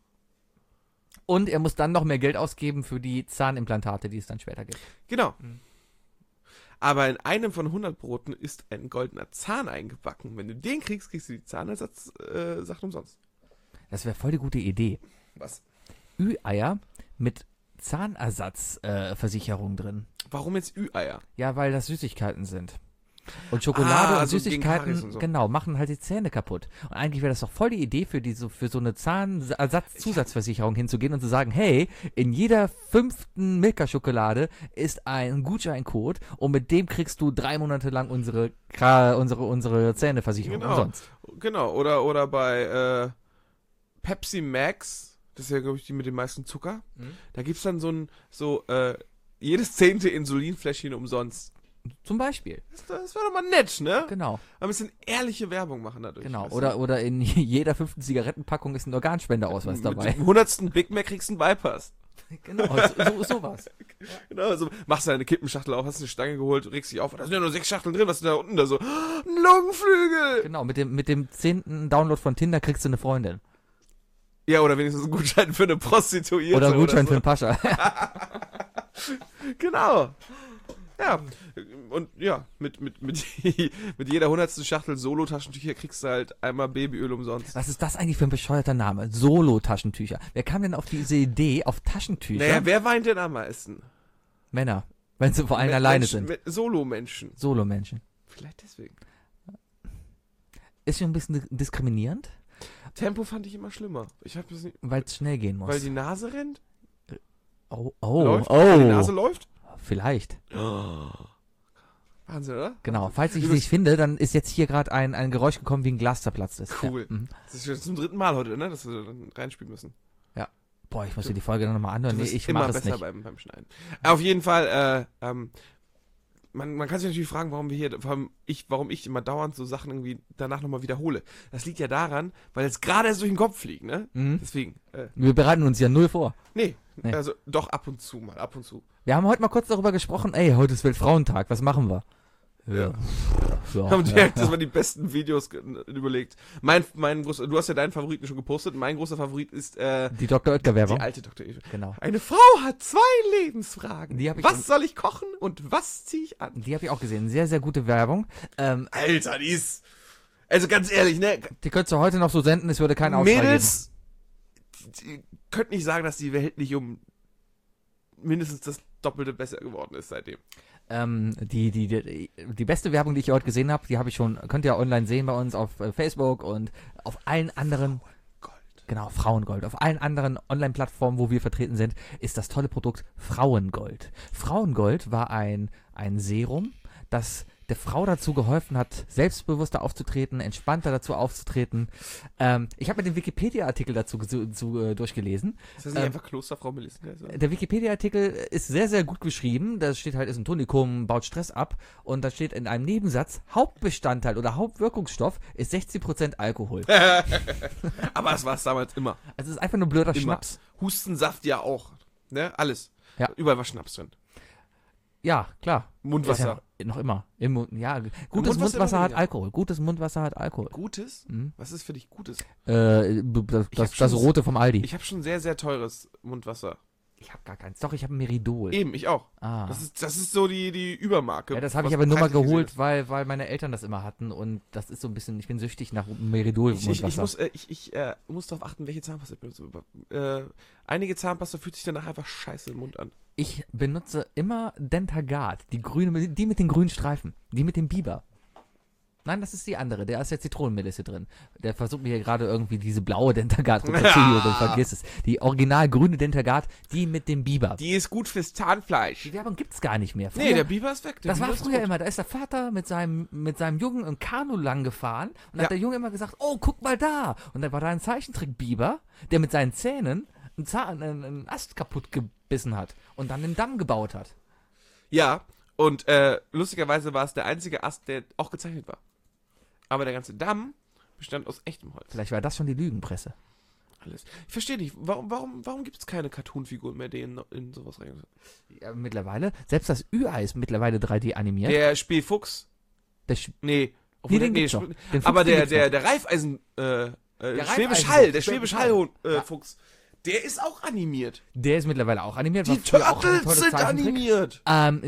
Und er muss dann noch mehr Geld ausgeben für die Zahnimplantate, die es dann später gibt. Genau. Mhm. Aber in einem von 100 Broten ist ein goldener Zahn eingebacken. Wenn du den kriegst, kriegst du die Zahnersatz-Sachen umsonst. Das wäre voll die gute Idee. Was? Ü-Eier mit Zahnersatzversicherung drin. Warum jetzt Ü-Eier? Ja, weil das Süßigkeiten sind. Und Schokolade und also gegen Karies Süßigkeiten, und so. genau, machen halt die Zähne kaputt. Und eigentlich wäre das doch voll die Idee für so eine Zahnersatzzusatzversicherung hinzugehen und zu sagen, hey, in jeder 5. Milka-Schokolade ist ein Gutscheincode und mit dem kriegst du 3 Monate lang unsere Zähneversicherung umsonst. Genau. Oder bei Pepsi Max, das ist ja, glaube ich, die mit dem meisten Zucker. Da gibt es dann jedes 10. Insulinfläschchen umsonst. Zum Beispiel. Das wäre doch mal nett, ne? Genau. Ein bisschen ehrliche Werbung machen dadurch. Genau. weißt du? Oder in jeder 5. Zigarettenpackung ist ein Organspendeausweis dabei. Mit dem 100. Big Mac kriegst du einen Bypass. Genau, sowas. Genau, so machst du eine Kippenschachtel auf, hast eine Stange geholt, regst dich auf, da sind ja nur 6 Schachteln drin, was ist denn da unten da so? Ein Lungenflügel! Genau, mit dem 10. Download von Tinder kriegst du eine Freundin. Ja, oder wenigstens einen Gutschein für eine Prostituierte. Oder einen Gutschein so. für einen Pascha. Genau. Ja, und ja, mit jeder 100. Schachtel Solo-Taschentücher kriegst du halt einmal Babyöl umsonst. Was ist das eigentlich für ein bescheuerter Name? Solo-Taschentücher. Wer kam denn auf diese Idee, auf Taschentücher? Naja, wer weint denn am meisten? Männer. Wenn sie vor allem alleine Menschen, sind. Solo-Menschen. Solo-Menschen. Vielleicht deswegen. Ist schon ein bisschen diskriminierend, Tempo fand ich immer schlimmer. Ich hab das nicht, weil es schnell gehen muss. weil die Nase rennt? Oh, Läuft? Weil die Nase läuft? Vielleicht. Wahnsinn, oder? Genau. Falls ich es Übrigens- nicht finde, dann ist jetzt hier gerade ein Geräusch gekommen, wie ein Glas zerplatzt ist. Cool. Ja. Mhm. Das ist schon zum 3. Mal heute, ne? Dass wir dann reinspielen müssen. Boah, ich muss dir die Folge dann nochmal anhören. Du Nee, wirst ich immer mache es besser nicht. beim Schneiden. Auf jeden Fall, man kann sich natürlich fragen, warum ich immer dauernd so Sachen irgendwie danach nochmal wiederhole. Das liegt ja daran, weil es gerade erst durch den Kopf fliegt, ne? Mhm. Deswegen, Wir bereiten uns ja null vor. nee, Nee. also doch ab und zu. Wir haben heute mal kurz darüber gesprochen, heute ist Weltfrauentag, was machen wir? Ja. Ja, Haben direkt, das waren die besten Videos überlegt. Du hast ja deinen Favoriten schon gepostet. Mein großer Favorit ist Die Dr. Oetker-Werbung. die alte Dr. Eve. Genau. Eine Frau hat 2 Lebensfragen. Die hab ich Was soll ich kochen und was ziehe ich an? Die habe ich auch gesehen. Sehr, sehr gute Werbung. Alter, die ist... Also ganz ehrlich, ne? Die könntest du heute noch so senden, es würde keinen Aufschrei geben. Mädels, die könnt nicht sagen, dass die Welt nicht um mindestens das Doppelte besser geworden ist seitdem. Die beste Werbung, die ich heute gesehen habe, die habe ich schon, könnt ihr online sehen bei uns auf Facebook und auf allen anderen, genau, Frauengold, auf allen anderen Online-Plattformen, wo wir vertreten sind, ist das tolle Produkt Frauengold. Frauengold war ein Serum, das der Frau dazu geholfen hat, selbstbewusster aufzutreten, entspannter dazu aufzutreten. Ich habe mir den Wikipedia-Artikel dazu durchgelesen. Ist das nicht einfach Klosterfrau Melissengeist? Der Wikipedia-Artikel ist sehr, sehr gut geschrieben. Da steht halt, ist ein Tonikum, baut Stress ab. Und da steht in einem Nebensatz, Hauptbestandteil oder Hauptwirkungsstoff ist 60% Alkohol. Aber das war es damals immer. Also es ist einfach nur blöder Immer. Schnaps. Hustensaft ja auch. Ne? Alles. Ja. Überall war Schnaps drin. Ja, klar. Mundwasser. Ist ja noch immer. Gutes Mundwasser Mundwasser hat weniger. Alkohol. Gutes Mundwasser hat Alkohol. Gutes? Mhm. Was ist für dich Gutes? Das Rote vom Aldi. Ich habe schon sehr, sehr teures Mundwasser. Ich habe gar keins. Doch, ich habe ein Meridol. Eben, ich auch. Ah. Das ist so die Übermarke. Ja, das habe was ich aber nur mal preislich gesehen geholt, weil meine Eltern das immer hatten und das ist so ein bisschen, ich bin süchtig nach Meridol ist. Mundwasser. Ich muss darauf achten, welche Zahnpasta ich benutze. Einige Zahnpasta fühlt sich danach einfach scheiße im Mund an. Ich benutze immer Dentagard, die mit den grünen Streifen, die mit dem Biber. Nein, das ist die andere, da ist ja Zitronenmelisse drin. Der versucht mir hier gerade irgendwie diese blaue Dentagard runterzuholen und vergiss es. Die original grüne Dentagard, die mit dem Biber. Die ist gut fürs Zahnfleisch. Die Werbung gibt's gar nicht mehr. Nee, der Biber ist weg. Das war früher immer, da ist der Vater mit seinem Jungen im Kanu lang gefahren und hat der Junge immer gesagt, oh, guck mal da. Und dann war da ein Zeichentrick-Biber, der mit seinen Zähnen einen Ast kaputt gebissen hat und dann den Damm gebaut hat. Ja, und lustigerweise war es der einzige Ast, der auch gezeichnet war. Aber der ganze Damm bestand aus echtem Holz. Vielleicht war das schon die Lügenpresse. Alles. Ich verstehe nicht, warum gibt es keine Cartoon-Figuren mehr, die in sowas rein? Ja, mittlerweile, selbst das Ü-Ei ist mittlerweile 3D animiert. Der Spielfuchs. Nee, den gibt's noch. Den Fuchs, aber den gibt's der Reifeisen, Schwäbisch Hall, der Schwäbisch Hall-Fuchs, der ist auch animiert. Der ist mittlerweile auch animiert. Die Turtles sind animiert.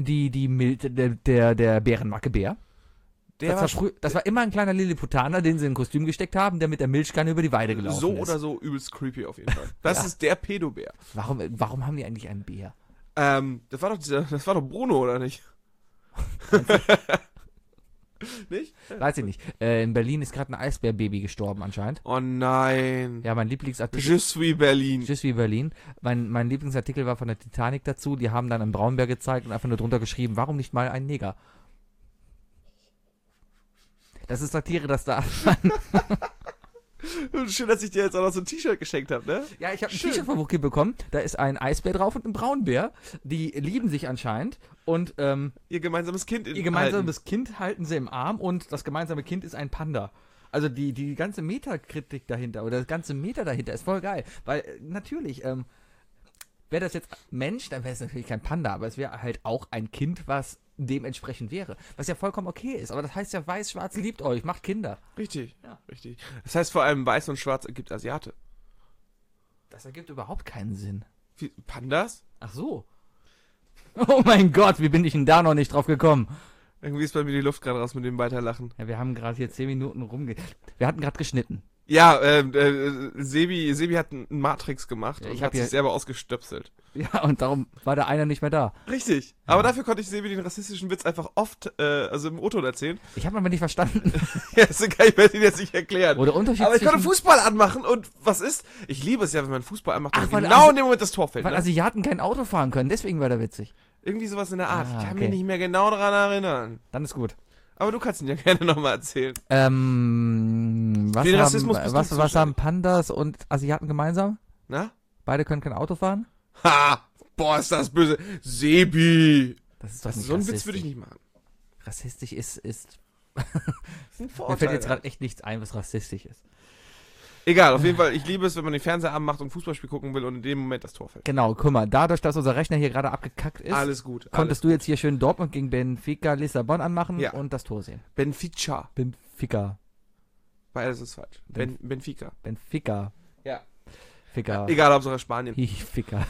Der Bärenmacke-Bär. Das war immer ein kleiner Lilliputaner, den sie in ein Kostüm gesteckt haben, der mit der Milchkanne über die Weide gelaufen ist. So oder so übelst creepy auf jeden Fall. Das ist der Pedobär. Warum haben die eigentlich einen Bär? Das war doch Bruno, oder nicht? Nicht? Weiß ich nicht. In Berlin ist gerade ein Eisbärbaby gestorben anscheinend. Oh nein. Ja, mein Lieblingsartikel. Je suis Berlin. Je suis Berlin. Mein Lieblingsartikel war von der Titanic dazu. Die haben dann einen Braunbär gezeigt und einfach nur drunter geschrieben, warum nicht mal ein Neger? Das ist Satire, das da. Schön, dass ich dir jetzt auch noch so ein T-Shirt geschenkt habe, ne? Ja, ich habe ein T-Shirt von Wookie bekommen. Da ist ein Eisbär drauf und ein Braunbär. Die lieben sich anscheinend. Und ihr gemeinsames Kind Kind halten sie im Arm und das gemeinsame Kind ist ein Panda. Also die ganze Metakritik dahinter oder das ganze Meter dahinter ist voll geil. Weil natürlich, wäre das jetzt Mensch, dann wäre es natürlich kein Panda, aber es wäre halt auch ein Kind, was dementsprechend wäre. Was ja vollkommen okay ist. Aber das heißt ja, weiß-schwarz liebt euch, macht Kinder. Richtig, ja. Richtig. Das heißt vor allem weiß und schwarz ergibt Asiate. Das ergibt überhaupt keinen Sinn. Wie, Pandas? Ach so. Oh mein Gott, wie bin ich denn da noch nicht drauf gekommen? Irgendwie ist bei mir die Luft gerade raus mit dem Weiterlachen. Ja, wir haben gerade hier 10 Minuten Wir hatten gerade geschnitten. Ja, Sebi hat einen Matrix gemacht und hat sich selber ausgestöpselt. Ja, und darum war der einer nicht mehr da. Richtig. Ja. Aber dafür konnte ich Sebi den rassistischen Witz einfach oft, im O-Ton erzählen. Ich habe aber nicht verstanden. Ja, deswegen kann ich mir den jetzt nicht erklären. Oder Unterschied aber ich konnte Fußball anmachen und was ist? Ich liebe es ja, wenn man Fußball anmacht und in dem Moment das Tor fällt. Weil Asiaten kein Auto fahren können, deswegen war der witzig. Irgendwie sowas in der Art. Ich kann mich nicht mehr genau daran erinnern. Dann ist gut. Aber du kannst ihn ja gerne nochmal erzählen. Was haben Pandas und Asiaten gemeinsam? Na? Beide können kein Auto fahren? Ha! Boah, ist das böse. Sebi! Das ist doch nicht so einen Witz würde ich nicht machen. Rassistisch ist... Mir fällt jetzt gerade echt nichts ein, was rassistisch ist. Egal, auf jeden Fall, ich liebe es, wenn man den Fernseher anmacht und Fußballspiel gucken will und in dem Moment das Tor fällt. Genau, guck mal, dadurch, dass unser Rechner hier gerade abgekackt ist, alles gut, konntest du jetzt hier schön Dortmund gegen Benfica Lissabon anmachen und das Tor sehen. Benfica. Beides ist falsch. Benfica. Ja. Ficker. Egal, Hauptsache Spanien. Ficker.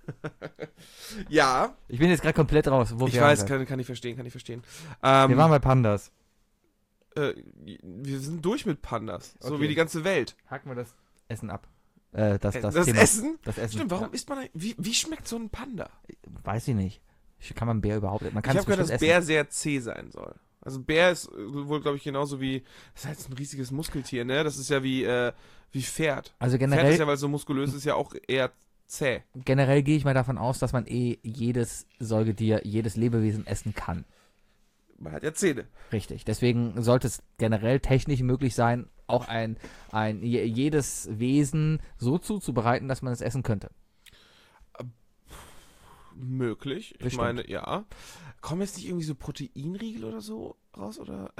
Ja. Ich bin jetzt gerade komplett raus. Ich weiß, kann ich verstehen. Wir waren bei Pandas. wir sind durch mit Pandas. So Okay. wie die ganze Welt. Haken wir das Essen ab. Das Thema. Essen? Das Essen. Stimmt, warum Ja. isst man wie schmeckt so ein Panda? Weiß ich nicht. Kann man Bär überhaupt... Man kann Ich es habe gehört, dass bestimmt Bär sehr zäh sein soll. Also Bär ist wohl, glaube ich, genauso wie, das ist halt ein riesiges Muskeltier, ne? Das ist ja wie Pferd. Also Pferd ist ja, weil es so muskulös ist, ja auch eher zäh. generell gehe ich mal davon aus, dass man jedes Säugetier, jedes Lebewesen essen kann. Man hat ja Zähne. Richtig. Deswegen sollte es generell technisch möglich sein, auch jedes Wesen so zuzubereiten, dass man es essen könnte. Möglich. Ich Bestimmt. meine, ja. Kommen jetzt nicht irgendwie so Proteinriegel oder so raus? Oder,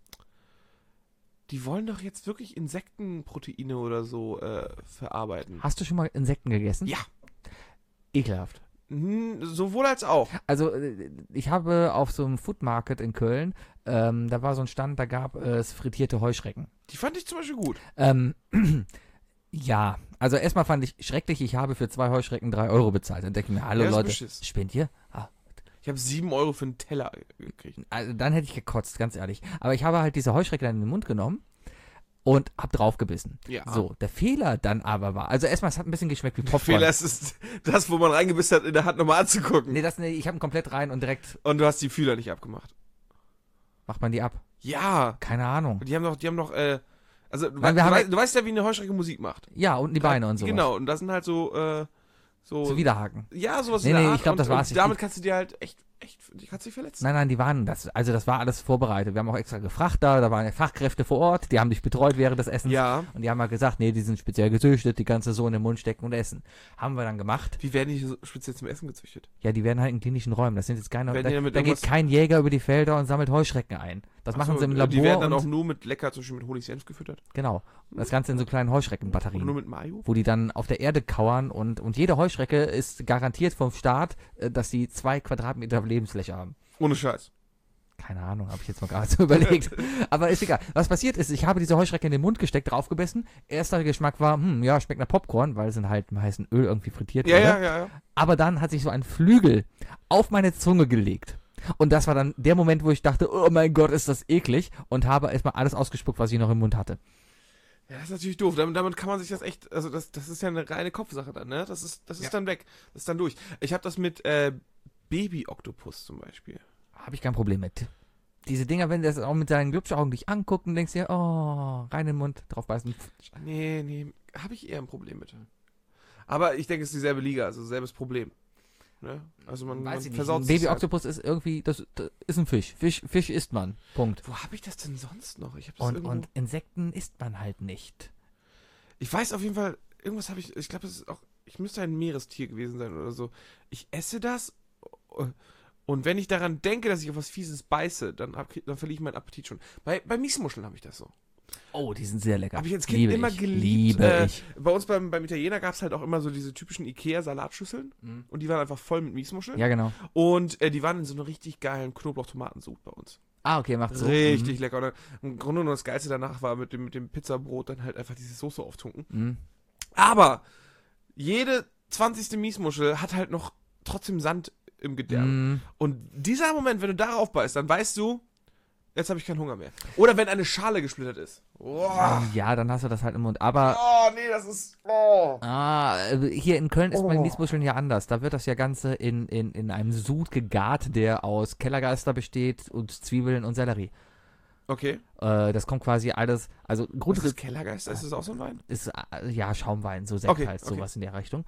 die wollen doch jetzt wirklich Insektenproteine oder so verarbeiten. Hast du schon mal Insekten gegessen? Ja. Ekelhaft. Sowohl als auch. Also, ich habe auf so einem Food Market in Köln, da war so ein Stand, da gab es frittierte Heuschrecken. Die fand ich zum Beispiel gut. Ja, also erstmal fand ich schrecklich, ich habe für 2 Heuschrecken 3 Euro bezahlt. Dann denke ich mir, hallo Ja, ist Leute, Beschiss. spinnt ihr? Ich habe 7 Euro für einen Teller gekriegt. Also dann hätte ich gekotzt, ganz ehrlich. Aber ich habe halt diese Heuschrecke dann in den Mund genommen und hab draufgebissen. Ja. So, der Fehler dann aber war, also erstmal, es hat ein bisschen geschmeckt wie Der Popcorn. Fehler ist das, wo man reingebissen hat, in der Hand nochmal anzugucken. Nee, ich habe ihn komplett rein und direkt Und du hast die Fühler nicht abgemacht. macht man die ab. Ja. Keine Ahnung. Die haben noch, also Nein, wir haben du weißt ja, wie eine Heuschrecke Musik macht. Ja, und die Beine und sowas. Genau, und das sind halt so So Widerhaken. ja, sowas Nee, in der nee, Art. ich glaub, das und war's. damit kannst du dir halt echt, die kannst du dich verletzen. Nein, die waren, das war alles vorbereitet. Wir haben auch extra gefragt da waren ja Fachkräfte vor Ort, die haben dich betreut während des Essens. Ja. Und die haben halt gesagt, nee, die sind speziell gezüchtet, die kannst du so in den Mund stecken und essen. Haben wir dann gemacht. Wie werden die so speziell zum Essen gezüchtet? Ja, die werden halt in klinischen Räumen. Das sind jetzt keine, Werden die da damit geht irgendwas- kein Jäger über die Felder und sammelt Heuschrecken ein. Das Ach machen so, sie im Labor. Die werden dann und, auch nur mit lecker, zum Beispiel mit Honig-Senf gefüttert. Genau. Und das Ganze in so kleinen Oder Heuschreckenbatterien. nur mit Mayo. Wo die dann auf der Erde kauern und jede Heuschrecke ist garantiert vom Staat, dass sie 2 Quadratmeter Lebensfläche haben. Ohne Scheiß. Keine Ahnung, habe ich jetzt mal gerade so überlegt. Aber ist egal. Was passiert ist, ich habe diese Heuschrecke in den Mund gesteckt, draufgebissen. Erster Geschmack war, ja, schmeckt nach Popcorn, weil es in halt im heißen Öl irgendwie frittiert Ja, wurde. ja. Aber dann hat sich so ein Flügel auf meine Zunge gelegt. Und das war dann der Moment, wo ich dachte, oh mein Gott, ist das eklig. Und habe erstmal alles ausgespuckt, was ich noch im Mund hatte. Ja, das ist natürlich doof. Damit kann man sich das echt, also das ist ja eine reine Kopfsache dann, ne? Das ist Ja. dann weg. Das ist dann durch. Ich habe das mit Baby-Oktopus zum Beispiel. Habe ich kein Problem mit. Diese Dinger, wenn der das auch mit seinen Glubschaugen dich anguckt und denkst dir, oh, rein in den Mund, drauf beißen. Nee, habe ich eher ein Problem mit. Aber ich denke, es ist dieselbe Liga, also selbes Problem. Ne? Also man versaut Ein sich halt. Baby-Oktopus ist irgendwie, das ist ein Fisch. Fisch isst man. Punkt. Wo habe ich das denn sonst noch? Ich habe das irgendwo. Und Insekten isst man halt nicht. Ich weiß auf jeden Fall, irgendwas habe ich glaube, es ist auch, ich müsste ein Meerestier gewesen sein oder so. Ich esse das und wenn ich daran denke, dass ich auf was Fieses beiße, dann verliere ich meinen Appetit schon. Bei Miesmuscheln habe ich das so. Oh, die sind sehr lecker. Habe ich als Kind Liebe immer ich, geliebt. Liebe ich. Bei uns beim Italiener gab es halt auch immer so diese typischen Ikea-Salatschüsseln und die waren einfach voll mit Miesmuscheln. Ja, genau. Und die waren in so einer richtig geilen Knoblauch-Tomatensud bei uns. Ah, okay, macht so. Richtig lecker. Und im Grunde nur das Geilste danach war mit dem Pizzabrot dann halt einfach diese Soße auftunken. Mhm. Aber jede 20. Miesmuschel hat halt noch trotzdem Sand im Gedärm. Mhm. Und dieser Moment, wenn du darauf beißt, dann weißt du, jetzt habe ich keinen Hunger mehr. Oder wenn eine Schale gesplittert ist. Oh, Ja, dann hast du das halt im Mund. Aber nee, das ist... Oh. hier in Köln ist bei Oh. Miesmuscheln ja anders. Da wird das ja Ganze in einem Sud gegart, der aus Kellergeister besteht und Zwiebeln und Sellerie. Okay. Das kommt quasi alles, also Was ist Grundrezept Kellergeist? Ist das auch so ein Wein? ist, ja, Schaumwein, so Sekt Okay, halt, okay. sowas in der Richtung.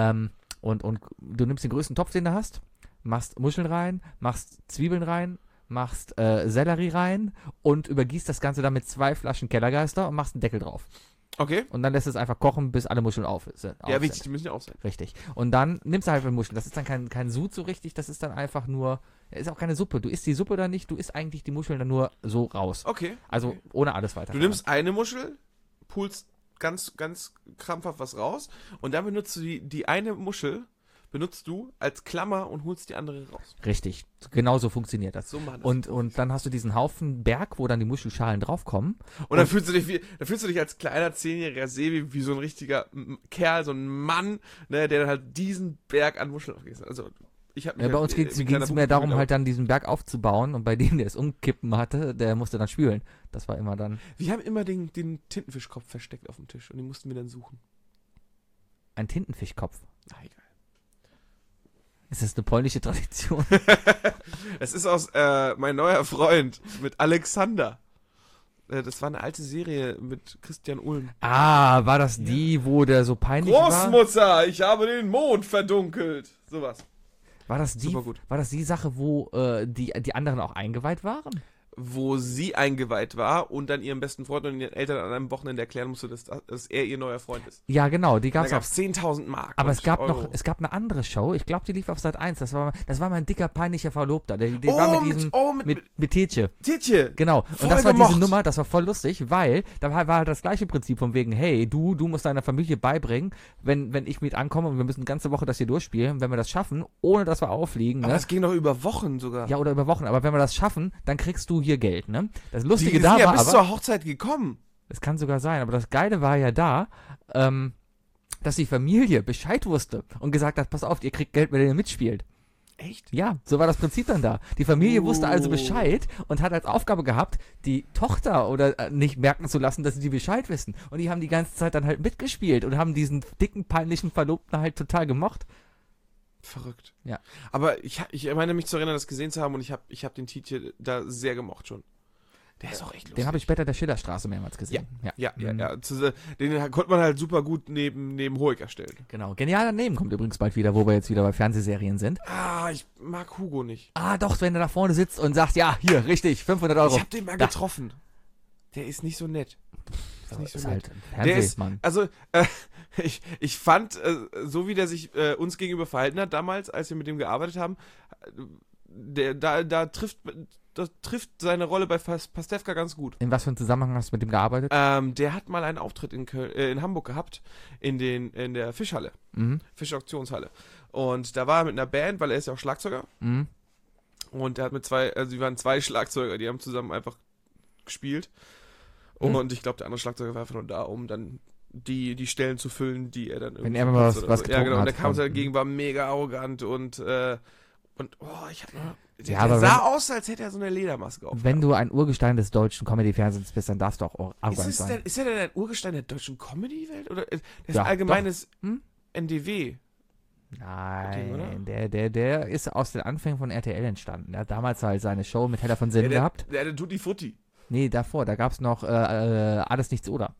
Und du nimmst den größten Topf, den du hast, machst Muscheln rein, machst Zwiebeln rein, machst Sellerie rein und übergießt das Ganze dann mit 2 Flaschen Kellergeister und machst einen Deckel drauf. Okay. Und dann lässt es einfach kochen, bis alle Muscheln auf sind. Ja, wichtig, die müssen ja auch sein. Richtig. Und dann nimmst du halt die Muscheln. Das ist dann kein Sud so richtig, das ist dann einfach nur, ist auch keine Suppe. Du isst die Suppe dann nicht, du isst eigentlich die Muscheln dann nur so raus. Okay. Also okay. ohne alles weiter. Du nimmst eine Muschel, pulst ganz, ganz krampfhaft was raus und dann benutzt du die eine Muschel, benutzt du als Klammer und holst die andere raus. Richtig. Genau so funktioniert das. So machen Und dann hast du diesen Haufen Berg, wo dann die Muschelschalen draufkommen. Und dann fühlst du dich als kleiner 10-jähriger Sebi wie so ein richtiger Kerl, so ein Mann, ne, der dann halt diesen Berg an Muscheln aufgegessen hat. Also, Ja, bei uns ging es mehr darum, halt dann diesen Berg aufzubauen und bei dem, der es umkippen hatte, der musste dann spülen. Das war immer dann... Wir haben immer den Tintenfischkopf versteckt auf dem Tisch und den mussten wir dann suchen. Ein Tintenfischkopf. Egal. Ist das eine polnische Tradition? Es ist aus Mein neuer Freund mit Alexander. Das war eine alte Serie mit Christian Ulm. Ah, war das die, wo der so peinlich war? Großmutter, ich habe den Mond verdunkelt. Sowas. War das die, Super gut. war das die Sache, wo die anderen auch eingeweiht waren? Wo sie eingeweiht war und dann ihrem besten Freund und ihren Eltern an einem Wochenende erklären musste, dass er ihr neuer Freund ist. Ja, genau, die gab's Da auch. gab es 10.000 Mark. Aber es gab Euro. es gab eine andere Show, ich glaube, die lief auf Sat 1, das war mein dicker, peinlicher Verlobter, der war mit diesem, mit Tietje. Tietje. Genau, Voll und das war gemocht. diese Nummer, das war voll lustig, weil, da war halt das gleiche Prinzip von wegen, hey, du musst deiner Familie beibringen, wenn ich mit ankomme und wir müssen eine ganze Woche das hier durchspielen, wenn wir das schaffen, ohne dass wir auffliegen, Aber ne? das ging doch über Wochen sogar. Ja, oder über Wochen, aber wenn wir das schaffen, dann kriegst du hier Geld, ne? Das Lustige Die da sind ja war bis aber, zur Hochzeit gekommen. es kann sogar sein, aber das Geile war ja da, dass die Familie Bescheid wusste und gesagt hat, pass auf, ihr kriegt Geld, wenn ihr mitspielt. Echt? Ja, so war das Prinzip dann da. Die Familie wusste also Bescheid und hat als Aufgabe gehabt, die Tochter oder nicht merken zu lassen, dass sie die Bescheid wissen. Und die haben die ganze Zeit dann halt mitgespielt und haben diesen dicken, peinlichen Verlobten halt total gemocht. Verrückt. Ja. Aber ich meine mich zu erinnern, das gesehen zu haben und ich hab den Tietje da sehr gemocht schon. Der ist auch echt lustig. Den habe ich später der Schillerstraße mehrmals gesehen. Ja. Den konnte man halt super gut neben Hoeker stellen. Genau. Genial daneben kommt übrigens bald wieder, wo wir jetzt wieder bei Fernsehserien sind. Ah, ich mag Hugo nicht. Ah, doch, wenn er da vorne sitzt und sagt, ja, hier, richtig, 500 Euro. Ich hab den mal getroffen. Der ist nicht so nett. Das ist halt ein Der ist, Fernsehmann. also, ich fand, so wie der sich uns gegenüber verhalten hat damals, als wir mit dem gearbeitet haben, das trifft seine Rolle bei Pastewka ganz gut. In was für einem Zusammenhang hast du mit dem gearbeitet? Der hat mal einen Auftritt in Hamburg gehabt, in der Fischhalle, Fischauktionshalle. Und da war er mit einer Band, weil er ist ja auch Schlagzeuger. Mhm. Und er hat die waren zwei Schlagzeuger, die haben zusammen einfach gespielt. Und ich glaube, der andere Schlagzeuger war einfach nur da, um dann die Stellen zu füllen, die er dann irgendwie. Wenn er mal was Ja, getrunken genau. Und der hat. kam uns dagegen, war mega arrogant und Ja, aber der sah aus, als hätte er so eine Ledermaske auf. Wenn du ein Urgestein des deutschen Comedy-Fernsehens bist, dann darfst du auch arrogant sein. Ist er denn ein Urgestein der deutschen Comedy-Welt? Oder das ist Ja, ein allgemeines doch. NDW? Nein, der ist aus den Anfängen von RTL entstanden. Er hat damals halt seine Show mit Hella von Sinnen gehabt. Der Tutti Frutti. Nee, davor, da gab es noch Alles Nichts oder.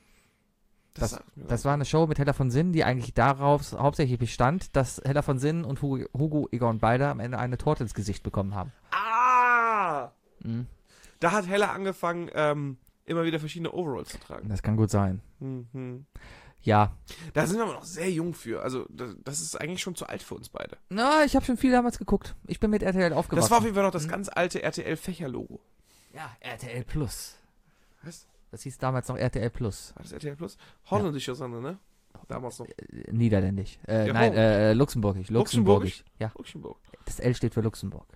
Das war eine Show mit Hella von Sinnen, die eigentlich darauf hauptsächlich bestand, dass Hella von Sinnen und Hugo Egon beide am Ende eine Torte ins Gesicht bekommen haben. Ah! Mhm. Da hat Hella angefangen, immer wieder verschiedene Overalls zu tragen. Das kann gut sein. Mhm. Ja. Da sind wir aber noch sehr jung für. Also, das ist eigentlich schon zu alt für uns beide. Na, ich habe schon viel damals geguckt. Ich bin mit RTL aufgewachsen. Das war auf jeden Fall noch das ganz alte RTL-Fächer-Logo. Ja, RTL Plus. Was? Das hieß damals noch RTL Plus. War das RTL Plus? Holländischer Sonne, ne? Damals noch. Niederländisch. Ja, Nein, Luxemburgisch. Luxemburgisch? Ja. Luxemburg. Das L steht für Luxemburg.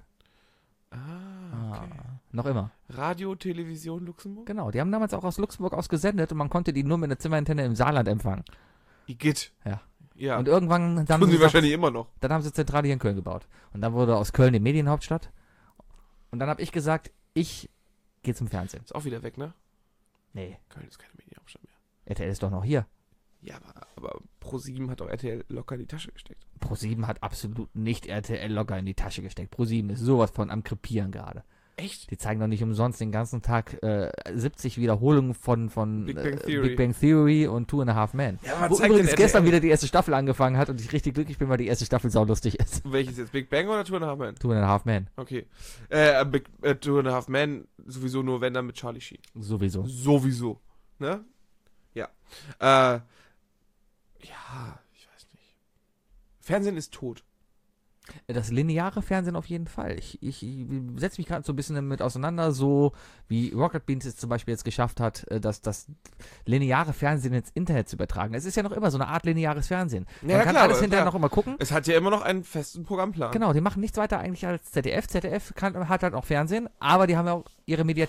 Okay. Noch immer. Radio, Television, Luxemburg? Genau, die haben damals auch aus Luxemburg aus gesendet und man konnte die nur mit einer Zimmerantenne im Saarland empfangen. Igitt. Ja. Ja. Und irgendwann dann tun sie wahrscheinlich immer noch. Dann haben sie Zentrale hier in Köln gebaut. Und dann wurde aus Köln die Medienhauptstadt. Und dann habe ich gesagt, ich gehe zum Fernsehen. Ist auch wieder weg, ne? Nee, Köln ist keine Medienhauptstadt mehr. RTL ist doch noch hier. Ja, aber Pro7 hat auch RTL locker in die Tasche gesteckt. Pro7 hat absolut nicht RTL locker in die Tasche gesteckt. Pro7 ist sowas von am Krepieren gerade. Echt? Die zeigen doch nicht umsonst den ganzen Tag 70 Wiederholungen von Big Bang Theory und Two and a Half Men. Ja, Wo übrigens gestern wieder die erste Staffel angefangen hat und ich richtig glücklich bin, weil die erste Staffel saulustig ist. Welches jetzt? Big Bang oder Two and a Half Men? Two and a Half Men. Okay. Two and a Half Men sowieso nur, wenn dann mit Charlie Sheen. Sowieso. Sowieso. Ne? Ja. Ja, ich weiß nicht. Fernsehen ist tot. Das lineare Fernsehen auf jeden Fall. Ich setze mich gerade so ein bisschen damit auseinander, so wie Rocket Beans es zum Beispiel jetzt geschafft hat, das lineare Fernsehen ins Internet zu übertragen. Es ist ja noch immer so eine Art lineares Fernsehen. Man Ja, kann klar, alles hinterher klar. noch immer gucken. Es hat ja immer noch einen festen Programmplan. Genau, die machen nichts weiter eigentlich als ZDF. ZDF hat halt auch Fernsehen, aber die haben ja auch ihre Mediathek.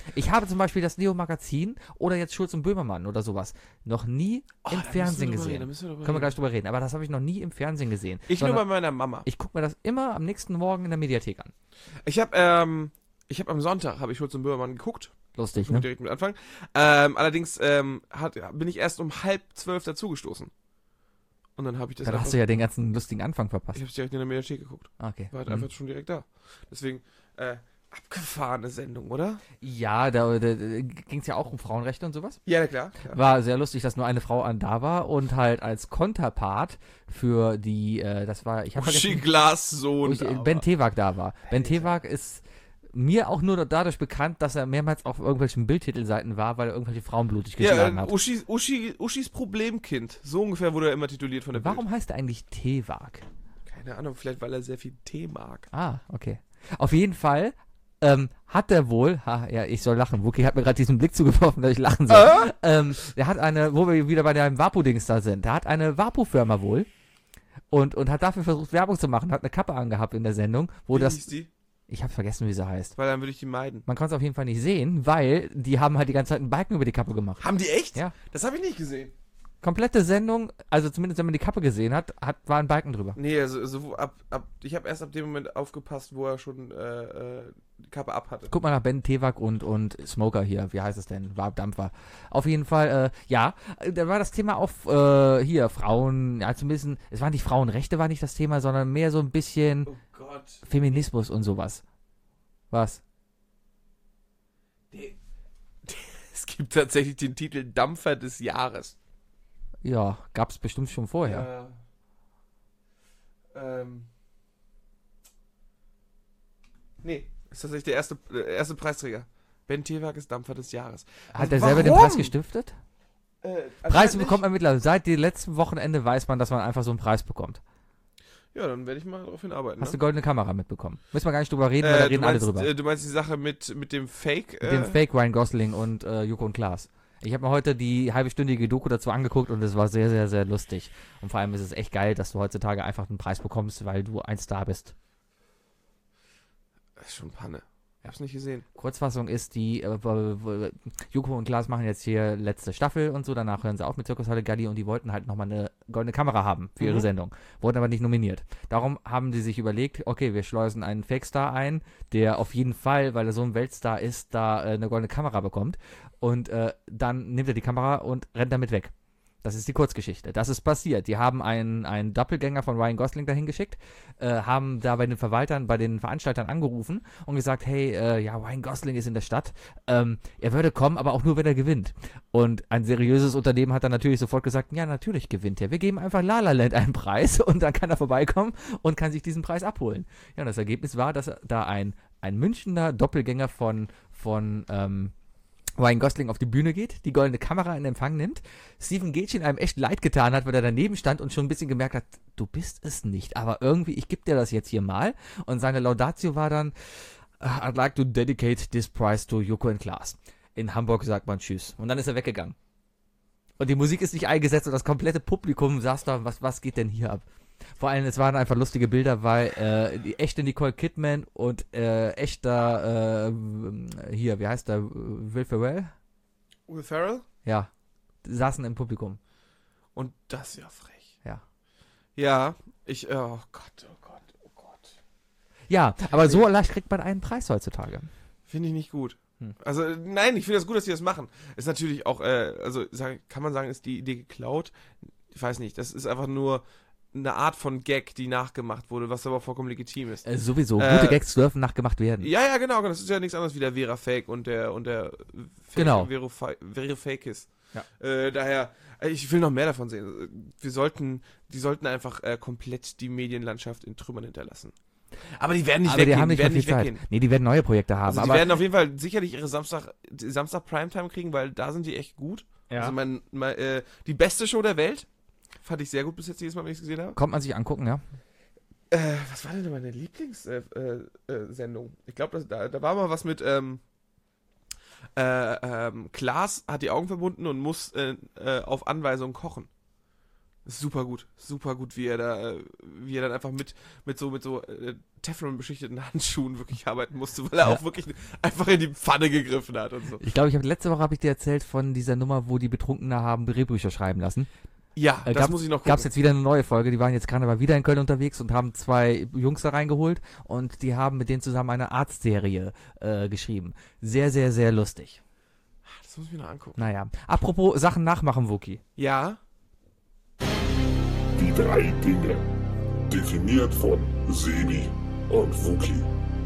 Ich habe zum Beispiel das Neo-Magazin oder jetzt Schulz und Böhmermann oder sowas noch nie im Fernsehen gesehen. Können wir gleich drüber reden. Aber das habe ich noch nie im Fernsehen gesehen. Ich nur bei meiner Mama. Ich gucke mir das immer am nächsten Morgen in der Mediathek an. Ich habe am Sonntag Schulz und Böhmermann geguckt. Lustig, Ne? ne? Direkt mit Anfang. Allerdings bin ich erst um 11:30 dazugestoßen. Und dann habe ich das. Da hast du ja den ganzen lustigen Anfang verpasst. Ich habe es direkt in der Mediathek geguckt. Okay. War halt einfach schon direkt da. Deswegen, abgefahrene Sendung, oder? Ja, da ging es ja auch um Frauenrechte und sowas. Ja, klar. War sehr lustig, dass nur eine Frau da war und halt als Konterpart für die, das war, ich habe Uschi Glas Sohn. Ben Tewak da war. Ben Tewak ist mir auch nur dadurch bekannt, dass er mehrmals auf irgendwelchen Bildtitelseiten war, weil er irgendwelche Frauen blutig geschlagen hat. Uschis Problemkind. So ungefähr wurde er immer tituliert von der Warum heißt er eigentlich Tewak? Keine Ahnung, vielleicht weil er sehr viel Tee mag. Ah, okay. Auf jeden Fall hat er wohl, ich soll lachen, Wookie hat mir gerade diesen Blick zugeworfen, dass ich lachen soll. Der hat wo wir wieder bei dem Vapo-Dings da sind, der hat eine Vapo-Firma wohl und hat dafür versucht, Werbung zu machen, hat eine Kappe angehabt in der Sendung, wo Wie hieß die? Ich habe vergessen, wie sie heißt. Weil dann würde ich die meiden. Man konnte es auf jeden Fall nicht sehen, weil die haben halt die ganze Zeit einen Balken über die Kappe gemacht. Haben die echt? Ja. Das habe ich nicht gesehen. Komplette Sendung, also zumindest wenn man die Kappe gesehen hat, war ein Balken drüber. Nee, also ich habe erst ab dem Moment aufgepasst, wo er schon die Kappe ab hatte. Guck mal nach Ben Tewak und Smoker hier, wie heißt es denn? Dampfer. Auf jeden Fall, ja, da war das Thema auf hier, Frauen, ja zumindest, es waren nicht Frauenrechte, war nicht das Thema, sondern mehr so ein bisschen Oh Gott. Feminismus und sowas. Was? Es gibt tatsächlich den Titel Dampfer des Jahres. Ja, gab's bestimmt schon vorher. Nee, ist tatsächlich der erste Preisträger. Ben Tewak ist Dampfer des Jahres. Hat er selber den Preis gestiftet? Preise nicht. bekommt man mittlerweile. Seit dem letzten Wochenende weiß man, dass man einfach so einen Preis bekommt. Ja, dann werde ich mal darauf hinarbeiten. Hast du goldene Kamera mitbekommen? Müssen wir gar nicht drüber reden, weil da reden alle drüber. Du meinst die Sache mit dem Fake? Mit dem Fake Ryan Gosling und Joko und Klaas. Ich habe mir heute die halbstündige Doku dazu angegukt und es war sehr, sehr, sehr lustig. Und vor allem ist es echt geil, dass du heutzutage einfach einen Preis bekommst, weil du ein Star bist. Das ist schon Panne. Ich hab's nicht gesehen. Kurzfassung ist, die Joko und Klaas machen jetzt hier letzte Staffel und so, danach hören sie auf mit Circus Halligalli und die wollten halt nochmal eine goldene Kamera haben für ihre Sendung. Wurden aber nicht nominiert. Darum haben die sich überlegt, okay, wir schleusen einen Fake-Star ein, der auf jeden Fall, weil er so ein Weltstar ist, da eine goldene Kamera bekommt und dann nimmt er die Kamera und rennt damit weg. Das ist die Kurzgeschichte. Das ist passiert. Die haben einen Doppelgänger von Ryan Gosling dahin geschickt, haben da bei den Verwaltern, bei den Veranstaltern angerufen und gesagt, hey, Ryan Gosling ist in der Stadt. Er würde kommen, aber auch nur, wenn er gewinnt. Und ein seriöses Unternehmen hat dann natürlich sofort gesagt, ja, natürlich gewinnt er. Wir geben einfach La La Land einen Preis und dann kann er vorbeikommen und kann sich diesen Preis abholen. Ja, und das Ergebnis war, dass da ein Münchner Doppelgänger von Ryan Gosling auf die Bühne geht, die goldene Kamera in Empfang nimmt, Steven Gätchen einem echt leid getan hat, weil er daneben stand und schon ein bisschen gemerkt hat, du bist es nicht, aber irgendwie, ich gebe dir das jetzt hier mal. Und seine Laudatio war dann, I'd like to dedicate this prize to Joko and Klaas. In Hamburg sagt man Tschüss. Und dann ist er weggegangen. Und die Musik ist nicht eingesetzt und das komplette Publikum saß da, was geht denn hier ab? Vor allem, es waren einfach lustige Bilder, weil die echte Nicole Kidman und echter, hier, wie heißt der, Will Ferrell? Will Ferrell? Ja, saßen im Publikum. Und das ist ja frech. Ja. Ja, oh Gott. Ja, aber so leicht kriegt man einen Preis heutzutage. Finde ich nicht gut. Also, nein, ich finde das gut, dass die das machen. Ist natürlich auch, kann man sagen, ist die Idee geklaut? Ich weiß nicht, das ist einfach nur eine Art von Gag, die nachgemacht wurde, was aber vollkommen legitim ist. Sowieso, gute Gags dürfen nachgemacht werden. Ja, genau, das ist ja nichts anderes wie der Vera Fake und der Fake, genau. Vero Fake ist. Ja. Daher, ich will noch mehr davon sehen. Die sollten einfach komplett die Medienlandschaft in Trümmern hinterlassen. Aber die werden nicht weggehen. Die haben nicht mehr viel Zeit. Nee, die werden neue Projekte haben. Also die werden auf jeden Fall sicherlich ihre Samstag Primetime kriegen, weil da sind die echt gut. Ja. Also die beste Show der Welt. Fand ich sehr gut bis jetzt jedes Mal, wenn ich es gesehen habe. Kommt man sich angucken, ja. Was war denn meine Lieblingssendung? Ich glaube, da war mal was mit Klaas hat die Augen verbunden und muss auf Anweisung kochen. Super gut, wie er dann einfach mit so Teflon beschichteten Handschuhen wirklich arbeiten musste, weil er auch wirklich einfach in die Pfanne gegriffen hat und so. Ich glaube, letzte Woche habe ich dir erzählt von dieser Nummer, wo die Betrunkene haben Drehbücher schreiben lassen. Ja, das muss ich noch gucken. Gab es jetzt wieder eine neue Folge, die waren jetzt gerade aber wieder in Köln unterwegs und haben 2 Jungs da reingeholt und die haben mit denen zusammen eine Arztserie geschrieben. Sehr, sehr, sehr lustig. Das muss ich mir noch angucken. Naja, apropos Sachen nachmachen, Wookie. Ja? Die 3 Dinge. Definiert von Sebi und Wookie.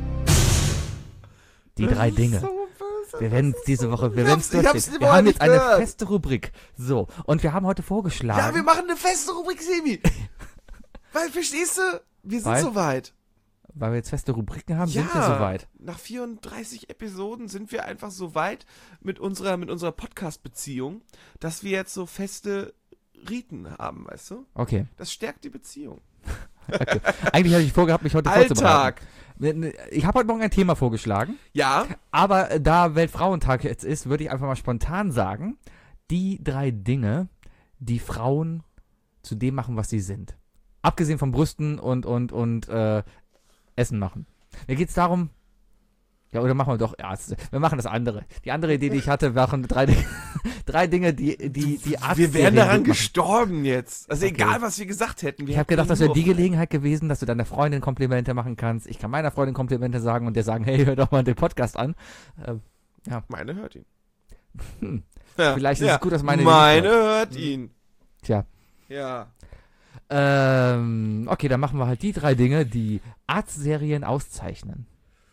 Die 3 Dinge. Wir werden es diese Woche, wir haben jetzt eine feste Rubrik. So, und wir haben heute vorgeschlagen. Ja, wir machen eine feste Rubrik, Sebi. Weil, verstehst du, wir sind soweit. Weil wir jetzt feste Rubriken haben, sind wir soweit. Nach 34 Episoden sind wir einfach so weit mit unserer Podcast-Beziehung, dass wir jetzt so feste Riten haben, weißt du? Okay. Das stärkt die Beziehung. Okay. Eigentlich hatte ich vorgehabt, mich heute vorzubereiten. Ich habe heute Morgen ein Thema vorgeschlagen. Ja. Aber da Weltfrauentag jetzt ist, würde ich einfach mal spontan sagen, die 3 Dinge, die Frauen zu dem machen, was sie sind. Abgesehen von Brüsten und Essen machen. Mir geht es darum, ja, oder machen wir doch Ärzte. Wir machen das andere. Die andere Idee, die ich hatte, waren 3 Dinge, die Arzt. Wir wären daran gestorben jetzt. Also okay. Egal, was wir gesagt hätten. Ich habe gedacht, das wäre die Gelegenheit gewesen, dass du deiner Freundin Komplimente machen kannst. Ich kann meiner Freundin Komplimente sagen und der sagen, hey, hör doch mal den Podcast an. Ja. Meine hört ihn. Ja. Vielleicht ist es gut, dass meine hört ihn. Tja. Ja. Okay, dann machen wir halt die 3 Dinge, die Arztserien auszeichnen.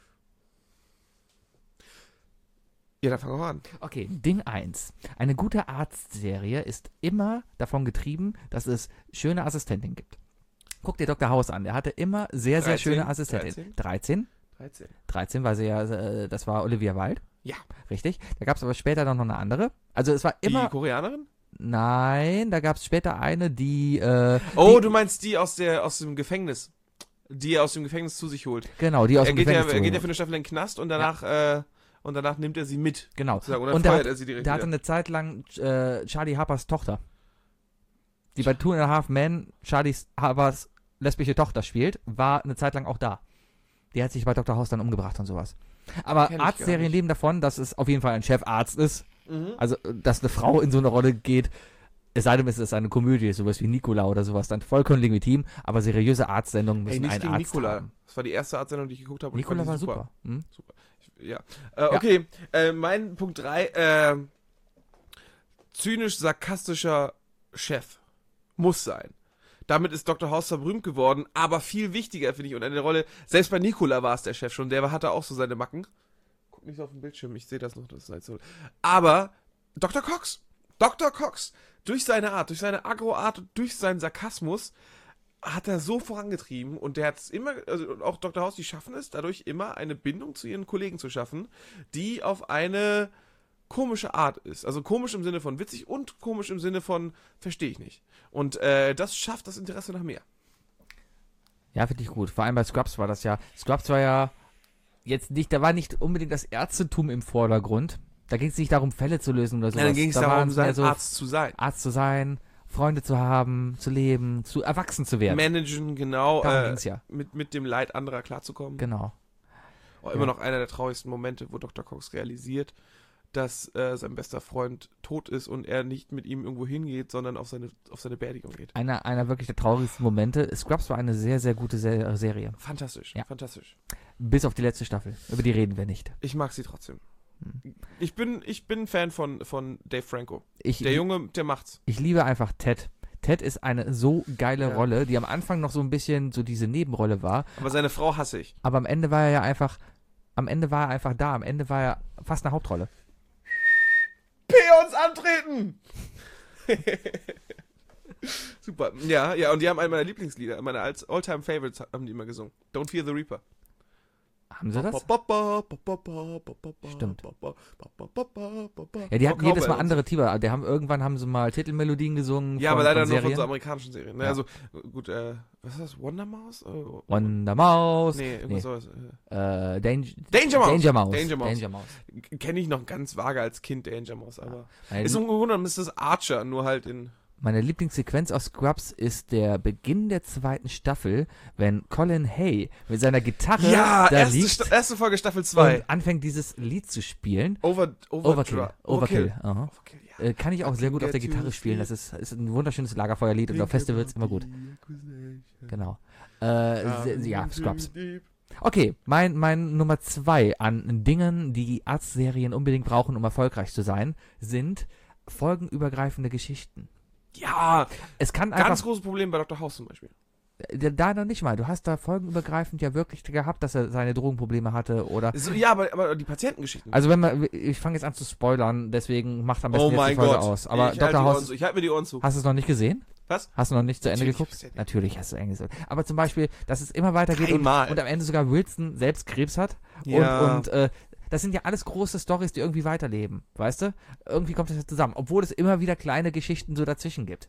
Ja, dann fangen wir an. Okay, Ding 1. Eine gute Arztserie ist immer davon getrieben, dass es schöne Assistentinnen gibt. Guck dir Dr. House an. Der hatte immer sehr, sehr schöne Assistentinnen. 13? 13 war sie ja, das war Olivia Wilde. Ja. Richtig. Da gab es aber später noch eine andere. Also es war immer... Die Koreanerin? Nein, da gab es später eine, die... du meinst die aus dem Gefängnis. Die er aus dem Gefängnis zu sich holt. Genau, die aus dem Gefängnis Er geht ja für eine Staffel in den Knast und danach... Und danach nimmt er sie mit. Genau. Und dann feuert er sie direkt der hatte eine Zeit lang Charlie Harpers Tochter. Die bei 2.5 Men Charlie Harpers lesbische Tochter spielt, war eine Zeit lang auch da. Die hat sich bei Dr. House dann umgebracht und sowas. Aber Arztserien leben davon, dass es auf jeden Fall ein Chefarzt ist. Mhm. Also, dass eine Frau in so eine Rolle geht, es sei denn, es ist eine Komödie, sowas wie Nicola oder sowas, dann vollkommen legitim, aber seriöse Arztsendungen müssen einen Arzt Nicola haben. Das war die erste Arztsendung, die ich geguckt habe. Nicola war super. Hm? Super. Ja. Okay, mein Punkt 3, zynisch-sarkastischer Chef. Muss sein. Damit ist Dr. House berühmt geworden, aber viel wichtiger, finde ich, und eine Rolle, selbst bei Nicola war es der Chef schon, der hatte auch so seine Macken. Guck nicht so auf den Bildschirm, ich sehe das noch, das ist halt so. Aber Dr. Cox, durch seine Art, durch seine Agro-Art und durch seinen Sarkasmus hat er so vorangetrieben und der hat es immer, also auch Dr. House, die schaffen es, dadurch immer eine Bindung zu ihren Kollegen zu schaffen, die auf eine komische Art ist. Also komisch im Sinne von witzig und komisch im Sinne von verstehe ich nicht. Und das schafft das Interesse nach mehr. Ja, finde ich gut. Vor allem bei Scrubs war das ja. Scrubs war ja jetzt nicht, da war nicht unbedingt das Ärztetum im Vordergrund. Da ging es nicht darum, Fälle zu lösen oder sowas. Ja, dann ging es darum, Arzt zu sein. Arzt zu sein, Freunde zu haben, zu leben, zu erwachsen zu werden. Managen, genau. Darum ging's ja. Mit dem Leid anderer klarzukommen. Genau. Immer noch einer der traurigsten Momente, wo Dr. Cox realisiert, dass sein bester Freund tot ist und er nicht mit ihm irgendwo hingeht, sondern auf seine Beerdigung geht. Einer wirklich der traurigsten Momente. Scrubs war eine sehr, sehr gute Serie. Fantastisch, ja. Fantastisch. Bis auf die letzte Staffel. Über die reden wir nicht. Ich mag sie trotzdem. Ich bin Fan von Dave Franco. Der Junge, der macht's. Ich liebe einfach Ted. Ted ist eine so geile Rolle, die am Anfang noch so ein bisschen so diese Nebenrolle war. Aber seine Frau hasse ich. Aber am Ende war er einfach da. Am Ende war er fast eine Hauptrolle. Peons antreten! Super. Ja, und die haben einen meiner Lieblingslieder, meine All-Time-Favorites haben die immer gesungen. Don't Fear the Reaper. Haben sie das? Stimmt. Ja, die hatten jedes Mal andere Titel. Irgendwann haben sie mal Titelmelodien gesungen. Ja, aber leider nur von so amerikanischen Serien. Ja. Also, gut, was ist das? Wonder Mouse? Wonder Mouse? Nee, irgendwas sowas. Danger Mouse. Danger Mouse. Kenne ich noch ganz vage als Kind, Danger Mouse, aber ist im Grunde genommen ist das Archer, nur halt in Meine Lieblingssequenz aus Scrubs ist der Beginn der 2. Staffel, wenn Colin Hay mit seiner Gitarre Ja, da liegt erste Folge Staffel 2. und anfängt, dieses Lied zu spielen. Overkill. Aha. Overkill, ja. Kann ich auch sehr gut auf der Gitarre spielen. Das ist ein wunderschönes Lagerfeuerlied und auf Festivals immer gut. Genau. Ja, Scrubs. Okay, mein Nummer 2 an Dingen, die Arztserien unbedingt brauchen, um erfolgreich zu sein, sind folgenübergreifende Geschichten. Ja, Es kann einfach ganz großes Problem bei Dr. House zum Beispiel. da noch nicht mal. Du hast da folgenübergreifend ja wirklich gehabt, dass er seine Drogenprobleme hatte oder. So, ja, aber die Patientengeschichten. Also ich fange jetzt an zu spoilern, deswegen macht am besten oh jetzt die mein Folge Gott. aus. Aber ich Dr. House, ich halte mir die Ohren zu. hast du es noch nicht gesehen? Was? Hast du noch nicht zu Ende Natürlich, geguckt? ich hab's Natürlich hast du Ende gesehen. Aber zum Beispiel, dass es immer weitergeht und Dreimal. am Ende sogar Wilson selbst Krebs hat. Ja. Und das sind ja alles große Storys, die irgendwie weiterleben. Weißt du? Irgendwie kommt das ja zusammen. Obwohl es immer wieder kleine Geschichten so dazwischen gibt.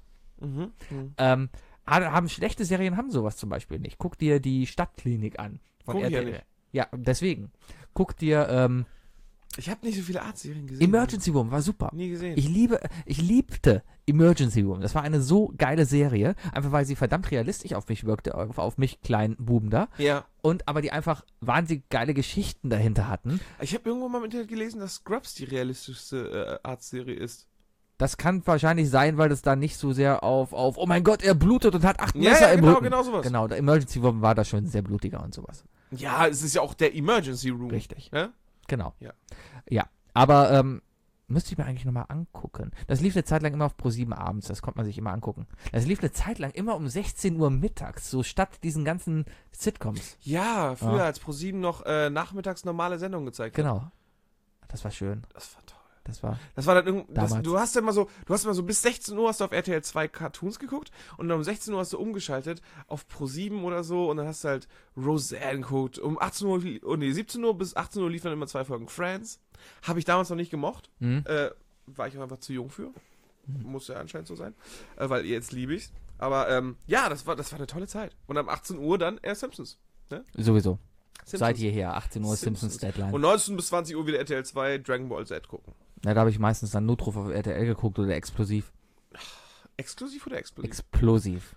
Haben schlechte Serien haben sowas zum Beispiel nicht. Guck dir die Stadtklinik an. Von Guck ich ja RTL. nicht. Ja, deswegen. Guck dir Ich habe nicht so viele Arztserien gesehen. Emergency Room, war super. Nie gesehen. Ich liebte Emergency Room. Das war eine so geile Serie, einfach weil sie verdammt realistisch auf mich wirkte, auf mich kleinen Buben da. ja. Und aber die einfach wahnsinnig geile Geschichten dahinter hatten. Ich habe irgendwo mal im Internet gelesen, dass Scrubs die realistischste Arztserie ist. Das kann wahrscheinlich sein, weil es da nicht so sehr auf oh mein Gott, er blutet und hat 8 Messer im Rücken. Genau sowas. Genau, der Emergency Room war da schon sehr blutiger und sowas. Ja, es ist ja auch der Emergency Room. Richtig. Ja? Genau. Ja. Ja, aber müsste ich mir eigentlich nochmal angucken. Das lief eine Zeit lang immer auf Pro7 abends, das konnte man sich immer angucken. Das lief eine Zeit lang immer um 16 Uhr mittags, so statt diesen ganzen Sitcoms. Ja, früher Ja. als ProSieben noch nachmittags normale Sendungen gezeigt hat. Genau. Das war schön. Das war toll. Das war. Das war dann Damals. du hast immer so bis 16 Uhr hast du auf RTL 2 Cartoons geguckt und dann um 16 Uhr hast du umgeschaltet auf Pro7 oder so und dann hast du halt Roseanne geguckt. Um 18 Uhr, 17 Uhr bis 18 Uhr liefen dann immer 2 Folgen Friends. Habe ich damals noch nicht gemocht. War ich auch einfach zu jung für. Muss ja anscheinend so sein. Weil jetzt liebe ich's. Aber ja, das war eine tolle Zeit. Und am 18 Uhr dann Simpsons. Sowieso. Simpsons. Seit jeher, 18 Uhr Simpsons Deadline. Und 19 bis 20 Uhr wieder RTL 2 Dragon Ball Z gucken. Ja, da habe ich meistens dann Notruf auf RTL geguckt oder Explosiv. Exklusiv oder explosiv? Explosiv.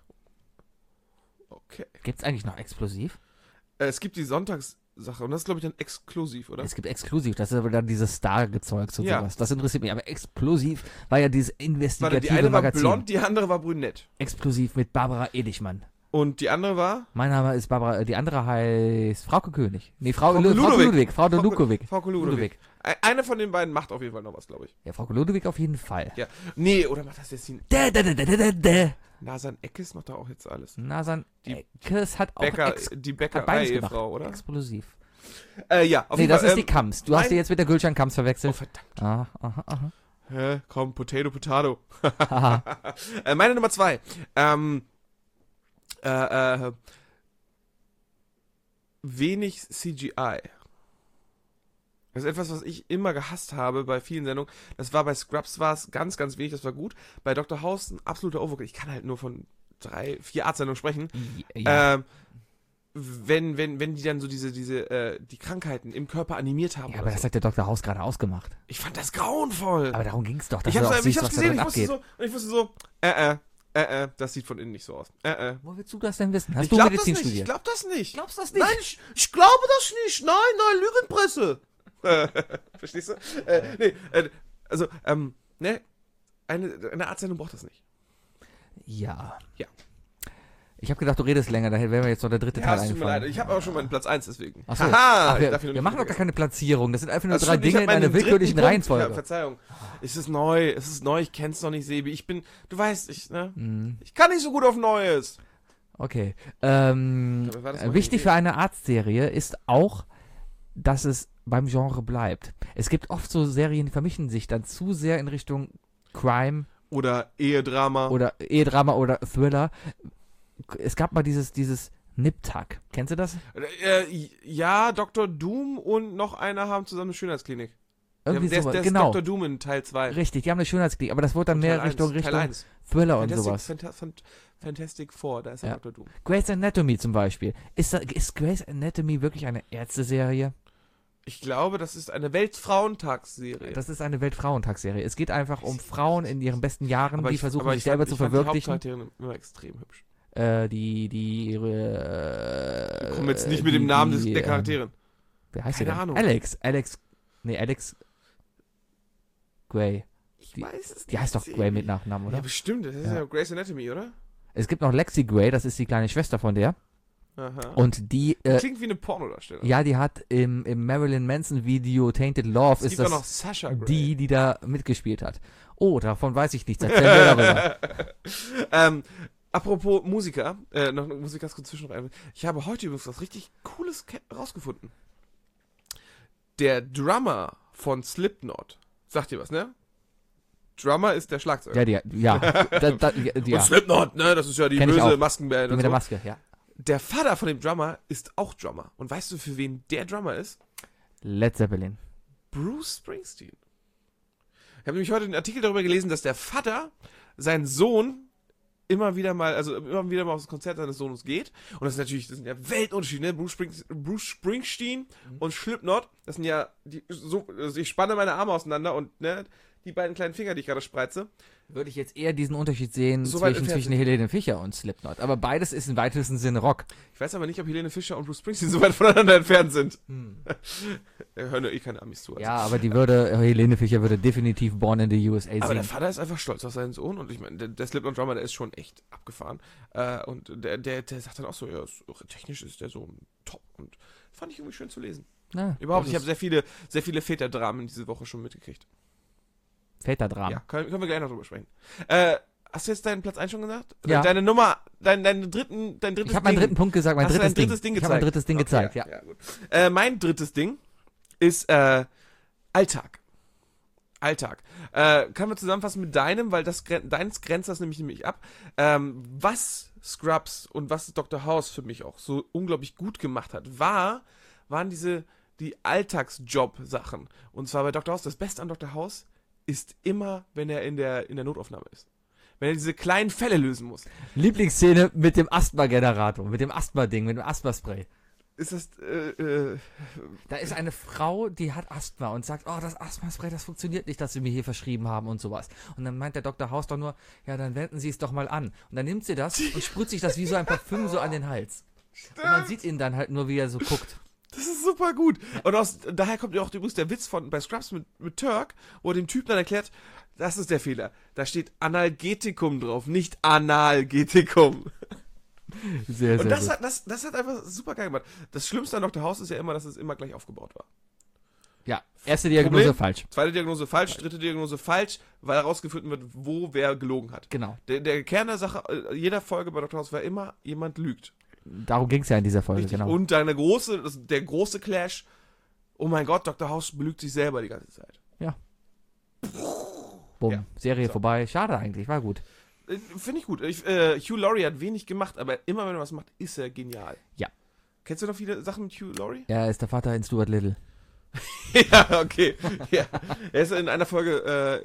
Okay. Gibt's eigentlich noch Explosiv? Es gibt die Sonntagssache und das ist, glaube ich, dann exklusiv, oder? Es gibt Exklusiv, das ist aber dann dieses Star-Gezeugs und Ja. sowas. Das interessiert mich. Aber Explosiv war ja dieses Warte, investigative die eine war Magazin. blond, die andere war brünett. Explosiv mit Barbara Edichmann. Und die andere war? Mein Name ist Barbara, die andere heißt Frauke König. Nee, Frauke Frauke Ludwig. Ludwig. Frau de Lukovic. Frauke Ludwig. Eine von den beiden macht auf jeden Fall noch was, glaube ich. Ja, Frauke Ludwig auf jeden Fall. Ja. Nee, oder macht das jetzt die Da. Nasan Eckes macht da auch jetzt alles. Nasan Die Eckes hat auch Die hat beides gemacht. Bäckerei-Ehefrau, oder? Explosiv. Ja, auf Nee, jeden das Fall. ist die Kams. Du hast die jetzt mit der Gülcan Kams Oh, verwechselt. verdammt. Aha. Hä? Komm, Potato. Haha. Meine Nummer 2. Wenig CGI. Das ist etwas, was ich immer gehasst habe bei vielen Sendungen. Das war bei Scrubs war es ganz, ganz wenig, das war gut. Bei Dr. House ein absoluter Overkill. Ich kann halt nur von 3, 4 Artsendungen sprechen. Ja. Wenn die dann so die Krankheiten im Körper animiert haben. Ja, oder aber das so. hat der Dr. House gerade ausgemacht. Ich fand das grauenvoll. Aber darum ging es doch, dass Ich du auch hab's siehst, was da gesehen, drin ich abgeht. wusste so, das sieht von innen nicht so aus. Wo willst du das denn wissen? Hast Ich du glaub das Medizin nicht, ich studiert? glaub das nicht. Glaubst du das nicht? Nein, ich glaube das nicht. Nein, Lügenpresse. Verstehst du? Eine Arztsendung braucht das nicht. Ja. Ja. Ich habe gedacht, du redest länger, daher wäre mir jetzt noch der dritte Teil es tut mir eingefallen. leid. Ich habe auch schon meinen Platz 1, deswegen. Achso, Haha, wir darf ich noch wir nicht machen doch gar vergessen. keine Platzierung. Das sind einfach nur Also 3 stimmt, ich Dinge hab in einer meinen willkürlichen dritten Punkt. Ja, Reihenfolge. Verzeihung. Es ist neu, ich kenn's noch nicht, Sebi. Du weißt, ne? Mhm. Ich kann nicht so gut auf Neues. Okay. war das mal Wichtig die für eine Arztserie ist auch, dass es beim Genre bleibt. Es gibt oft so Serien, die vermischen sich dann zu sehr in Richtung Crime Oder Ehedrama. oder Ehedrama oder Thriller. Es gab mal dieses Nip-Tuck. Kennst du das? Ja, Dr. Doom und noch einer haben zusammen eine Schönheitsklinik. Irgendwie der sowas. ist Genau. Dr. Doom in Teil 2. Richtig, die haben eine Schönheitsklinik, aber das wurde dann mehr Teil Richtung 1, Teil 1. Thriller und sowas. Fantastic Four, da ist ja Ja. Dr. Doom. Grey's Anatomy zum Beispiel. Ist Grey's Anatomy wirklich eine Ärzteserie? Ich glaube, das ist eine Weltfrauentagsserie. Das ist eine Weltfrauentagsserie. Es geht einfach um Frauen in ihren besten Jahren, die versuchen, sich ich selber fand- zu ich fand verwirklichen. Die Hauptcharakterin immer extrem hübsch. Ich Komm jetzt nicht mit dem Namen der Charakterin. Wer heißt Keine der denn? Ahnung. Alex Gray. Ich weiß es Die heißt doch nicht. Gray mit Nachnamen, oder? Ja, bestimmt. Das ist ja Grey's Anatomy, oder? Es gibt noch Lexi Gray, das ist die kleine Schwester von der. Aha. Und die, Klingt wie eine Pornodarstellerin. ja, die hat im Marilyn Manson Video Tainted Love, Es ist gibt auch noch das Sasha Grey. die da mitgespielt hat. Oh, davon weiß ich nichts. Erzähl mir darüber. Apropos Musiker, noch eine Musik ganz kurz zwischen rein. Ich habe heute übrigens was richtig Cooles rausgefunden. Der Drummer von Slipknot. Sagt ihr was, ne? Drummer ist der Schlagzeuger. Ja. Und Slipknot, ne? Das ist ja die Kenn ich böse auch. Maskenband. Die Und mit der so. Maske, ja. Der Vater von dem Drummer ist auch Drummer. Und weißt du, für wen der Drummer ist? Led Zeppelin. Bruce Springsteen. Ich habe nämlich heute einen Artikel darüber gelesen, dass der Vater seinen Sohn immer wieder mal aufs Konzert seines Sohnes geht. Und das sind ja Weltunterschiede, ne? Bruce Springsteen und Slipknot. Das sind ja, also ich spanne meine Arme auseinander und, ne, die beiden kleinen Finger, die ich gerade spreize. Würde ich jetzt eher diesen Unterschied sehen So weit entfernt zwischen Helene Fischer und Slipknot. Aber beides ist im weitesten Sinne Rock. Ich weiß aber nicht, ob Helene Fischer und Bruce Springsteen so weit voneinander entfernt sind. Hören ja eh keine Amis zu. Also. Ja, aber Helene Fischer würde definitiv Born in the USA Aber der singen. Vater ist einfach stolz auf seinen Sohn und ich meine, der Slipknot-Drummer, der ist schon echt abgefahren. Und der sagt dann auch so, ja, technisch ist der Sohn top und fand ich irgendwie schön zu lesen. Ja, Überhaupt, das ich habe sehr viele Väterdramen diese Woche schon mitgekriegt. Väterdramen. Ja, können wir gleich noch drüber sprechen. Hast du jetzt deinen Platz 1 schon gesagt? Ja. Deine Nummer, dein drittes Ich habe meinen dritten Punkt gesagt, Hast du dein drittes Ding Ich habe mein drittes Ding gezeigt, ja. Ja, gut. Mein drittes Ding ist Alltag. Können wir zusammenfassen mit deinem, weil deins grenzt das nämlich ab. Was Scrubs und was Dr. House für mich auch so unglaublich gut gemacht hat, waren die Alltagsjob-Sachen. Und zwar bei Dr. House, das Beste an Dr. House ist immer, wenn er in der Notaufnahme ist. Wenn er diese kleinen Fälle lösen muss. Lieblingsszene mit dem Asthma-Generator, mit dem Asthma-Ding, mit dem Asthma-Spray. Ist das, Da ist eine Frau, die hat Asthma und sagt, oh, das Asthma-Spray, das funktioniert nicht, das sie mir hier verschrieben haben und sowas. Und dann meint der Dr. House doch nur, ja, dann wenden Sie es doch mal an. Und dann nimmt sie das und sprüht sich das wie so ein Parfüm so an den Hals. Und man sieht ihn dann halt nur, wie er so guckt. Das ist super gut. Und daher kommt ja auch übrigens der Witz bei Scrubs mit Turk, wo er dem Typ dann erklärt, das ist der Fehler. Da steht Analgetikum drauf, nicht Analgetikum. Sehr, Und sehr das hat einfach super geil gemacht. Das Schlimmste an Dr. House ist ja immer, dass es immer gleich aufgebaut war. Ja, erste Diagnose Problem? falsch. Zweite Diagnose falsch, dritte Diagnose falsch, weil herausgefunden wird, wo wer gelogen hat. Genau. Der Kern der Sache, jeder Folge bei Dr. House war immer, jemand lügt. Darum ging es ja in dieser Folge, Richtig. genau. Und der große Clash, oh mein Gott, Dr. House belügt sich selber die ganze Zeit. Bumm, Ja. Serie So. vorbei. Schade eigentlich, war gut. Finde ich gut. Hugh Laurie hat wenig gemacht, aber immer wenn er was macht, ist er genial. Ja. Kennst du noch viele Sachen mit Hugh Laurie? Er ist der Vater in Stuart Little. Ja, okay. Ja. Er ist in einer Folge,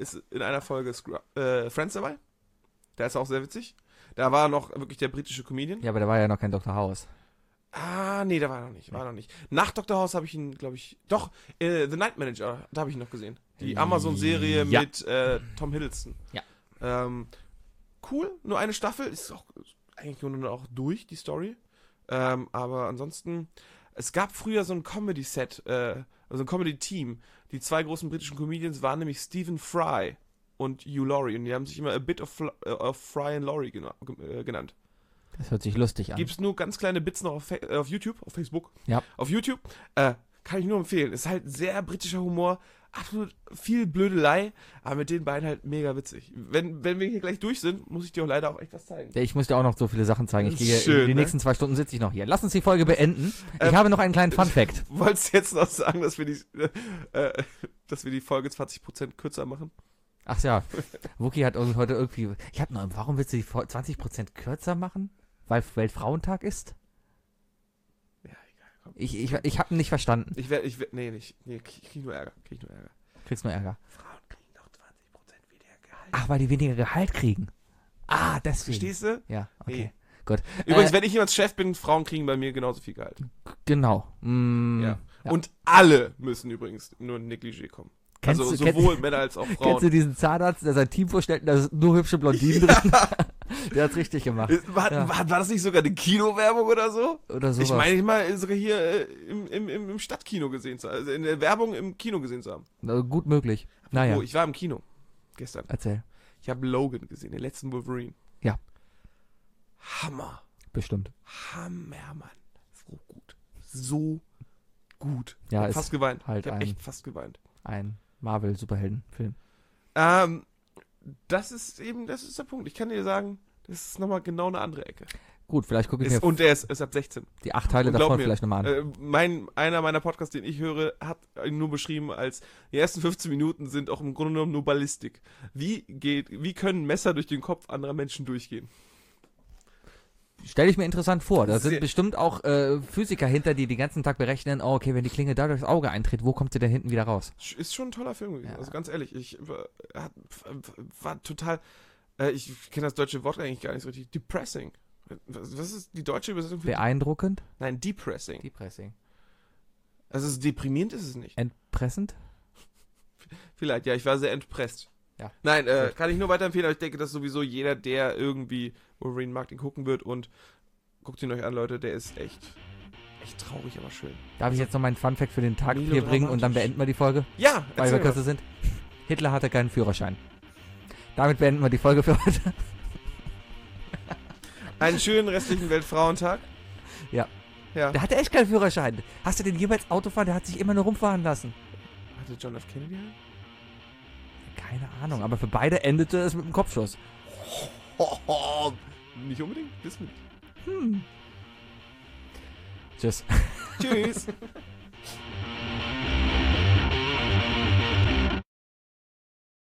Friends dabei. Der ist auch sehr witzig. Da war noch wirklich der britische Comedian. Ja, aber da war ja noch kein Dr. House. Ah, nee, da war er noch nicht. Nach Dr. House habe ich ihn, glaube ich, doch, The Night Manager, da habe ich ihn noch gesehen. Die Amazon-Serie Ja. mit Tom Hiddleston. Ja. Cool, nur eine Staffel, ist auch eigentlich nur auch durch, die Story. Aber ansonsten, es gab früher so ein Comedy-Set, also ein Comedy-Team. Die zwei großen britischen Comedians waren nämlich Stephen Fry und Hugh Laurie. Und die haben sich immer A Bit of Fry and Laurie genannt. Das hört sich lustig an. Gibt's nur ganz kleine Bits noch auf YouTube, auf Facebook. Ja. Auf YouTube. Kann ich nur empfehlen. Ist halt sehr britischer Humor. Absolut viel Blödelei. Aber mit den beiden halt mega witzig. Wenn wir hier gleich durch sind, muss ich dir auch leider auch echt was zeigen. Ich muss dir auch noch so viele Sachen zeigen. Schön, Die ne? nächsten 2 Stunden sitze ich noch hier. Lass uns die Folge beenden. Ich habe noch einen kleinen Fun-Fact. Wolltest du jetzt noch sagen, dass wir die Folge 20% kürzer machen? Ach ja, Wookie hat heute irgendwie... warum willst du die 20% kürzer machen? Weil Weltfrauentag ist? Ja, egal. Komm. Ich habe ihn nicht verstanden. Nee, krieg nur Ärger. Kriegst nur Ärger. Frauen kriegen doch 20% weniger Gehalt. Ach, weil die weniger Gehalt kriegen. Ah, deswegen. Verstehst du? Ja, okay. Nee. Gut. Übrigens, wenn ich jemals Chef bin, Frauen kriegen bei mir genauso viel Gehalt. Genau. Ja. Ja. Und alle müssen übrigens nur in Negligé kommen. Also sowohl Männer als auch Frauen. Kennst du diesen Zahnarzt, der sein Team vorstellt, da sind nur hübsche Blondinen drin? Der hat's richtig gemacht. War das nicht sogar eine Kinowerbung oder so? Oder sowas. Ich meine, mal sogar hier im Stadtkino gesehen zu haben, also in der Werbung im Kino gesehen zu haben. Gut möglich. Naja, Oh, ich war im Kino gestern. erzähl. Ich habe Logan gesehen, den letzten Wolverine. Ja. Hammer. Bestimmt. Hammer, Mann. So gut. So gut. Ja, Ich hab ist fast geweint. halt ich habe ein- echt fast geweint. Ein Marvel-Superhelden-Film. Das ist der Punkt. Ich kann dir sagen, das ist nochmal genau eine andere Ecke. Gut, vielleicht gucke ich mir Und der ist ab 16. die 8 Teile Und glaub davon mir, vielleicht nochmal an. Einer meiner Podcasts, den ich höre, hat ihn nur beschrieben als, die ersten 15 Minuten sind auch im Grunde genommen nur Ballistik. Wie können Messer durch den Kopf anderer Menschen durchgehen? Stelle ich mir interessant vor. Da sind Sehr- bestimmt auch Physiker hinter, die den ganzen Tag berechnen, oh, okay, wenn die Klinge da durchs Auge eintritt, wo kommt sie denn hinten wieder raus? Ist schon ein toller Film gewesen. Ja. Also ganz ehrlich, war total, ich kenne das deutsche Wort eigentlich gar nicht so richtig. Depressing. Was ist die deutsche Übersetzung für Beeindruckend? Nein, depressing. Depressing. Also deprimierend ist es nicht. Entpressend? Vielleicht, ja, ich war sehr entpresst. Ja. Nein, Gut. kann ich nur weiterempfehlen, aber ich denke, dass sowieso jeder, der irgendwie Wolverine mag, den gucken wird und guckt ihn euch an, Leute, der ist echt traurig, aber schön. Darf ich jetzt noch meinen Funfact für den Tag hier Melodramatisch. bringen und dann beenden wir die Folge? Ja, Weil erzähl wir kürzer sind. Hitler hatte keinen Führerschein. Damit beenden wir die Folge für heute. mal. Einen schönen restlichen Weltfrauentag. Ja. Ja. Der hatte echt keinen Führerschein. Hast du den jemals Autofahren? Der hat sich immer nur rumfahren lassen. Hatte John F. Kennedy einen? Keine Ahnung, aber für beide endete es mit einem Kopfschuss. Nicht unbedingt, wissen wir nicht. Tschüss. Tschüss.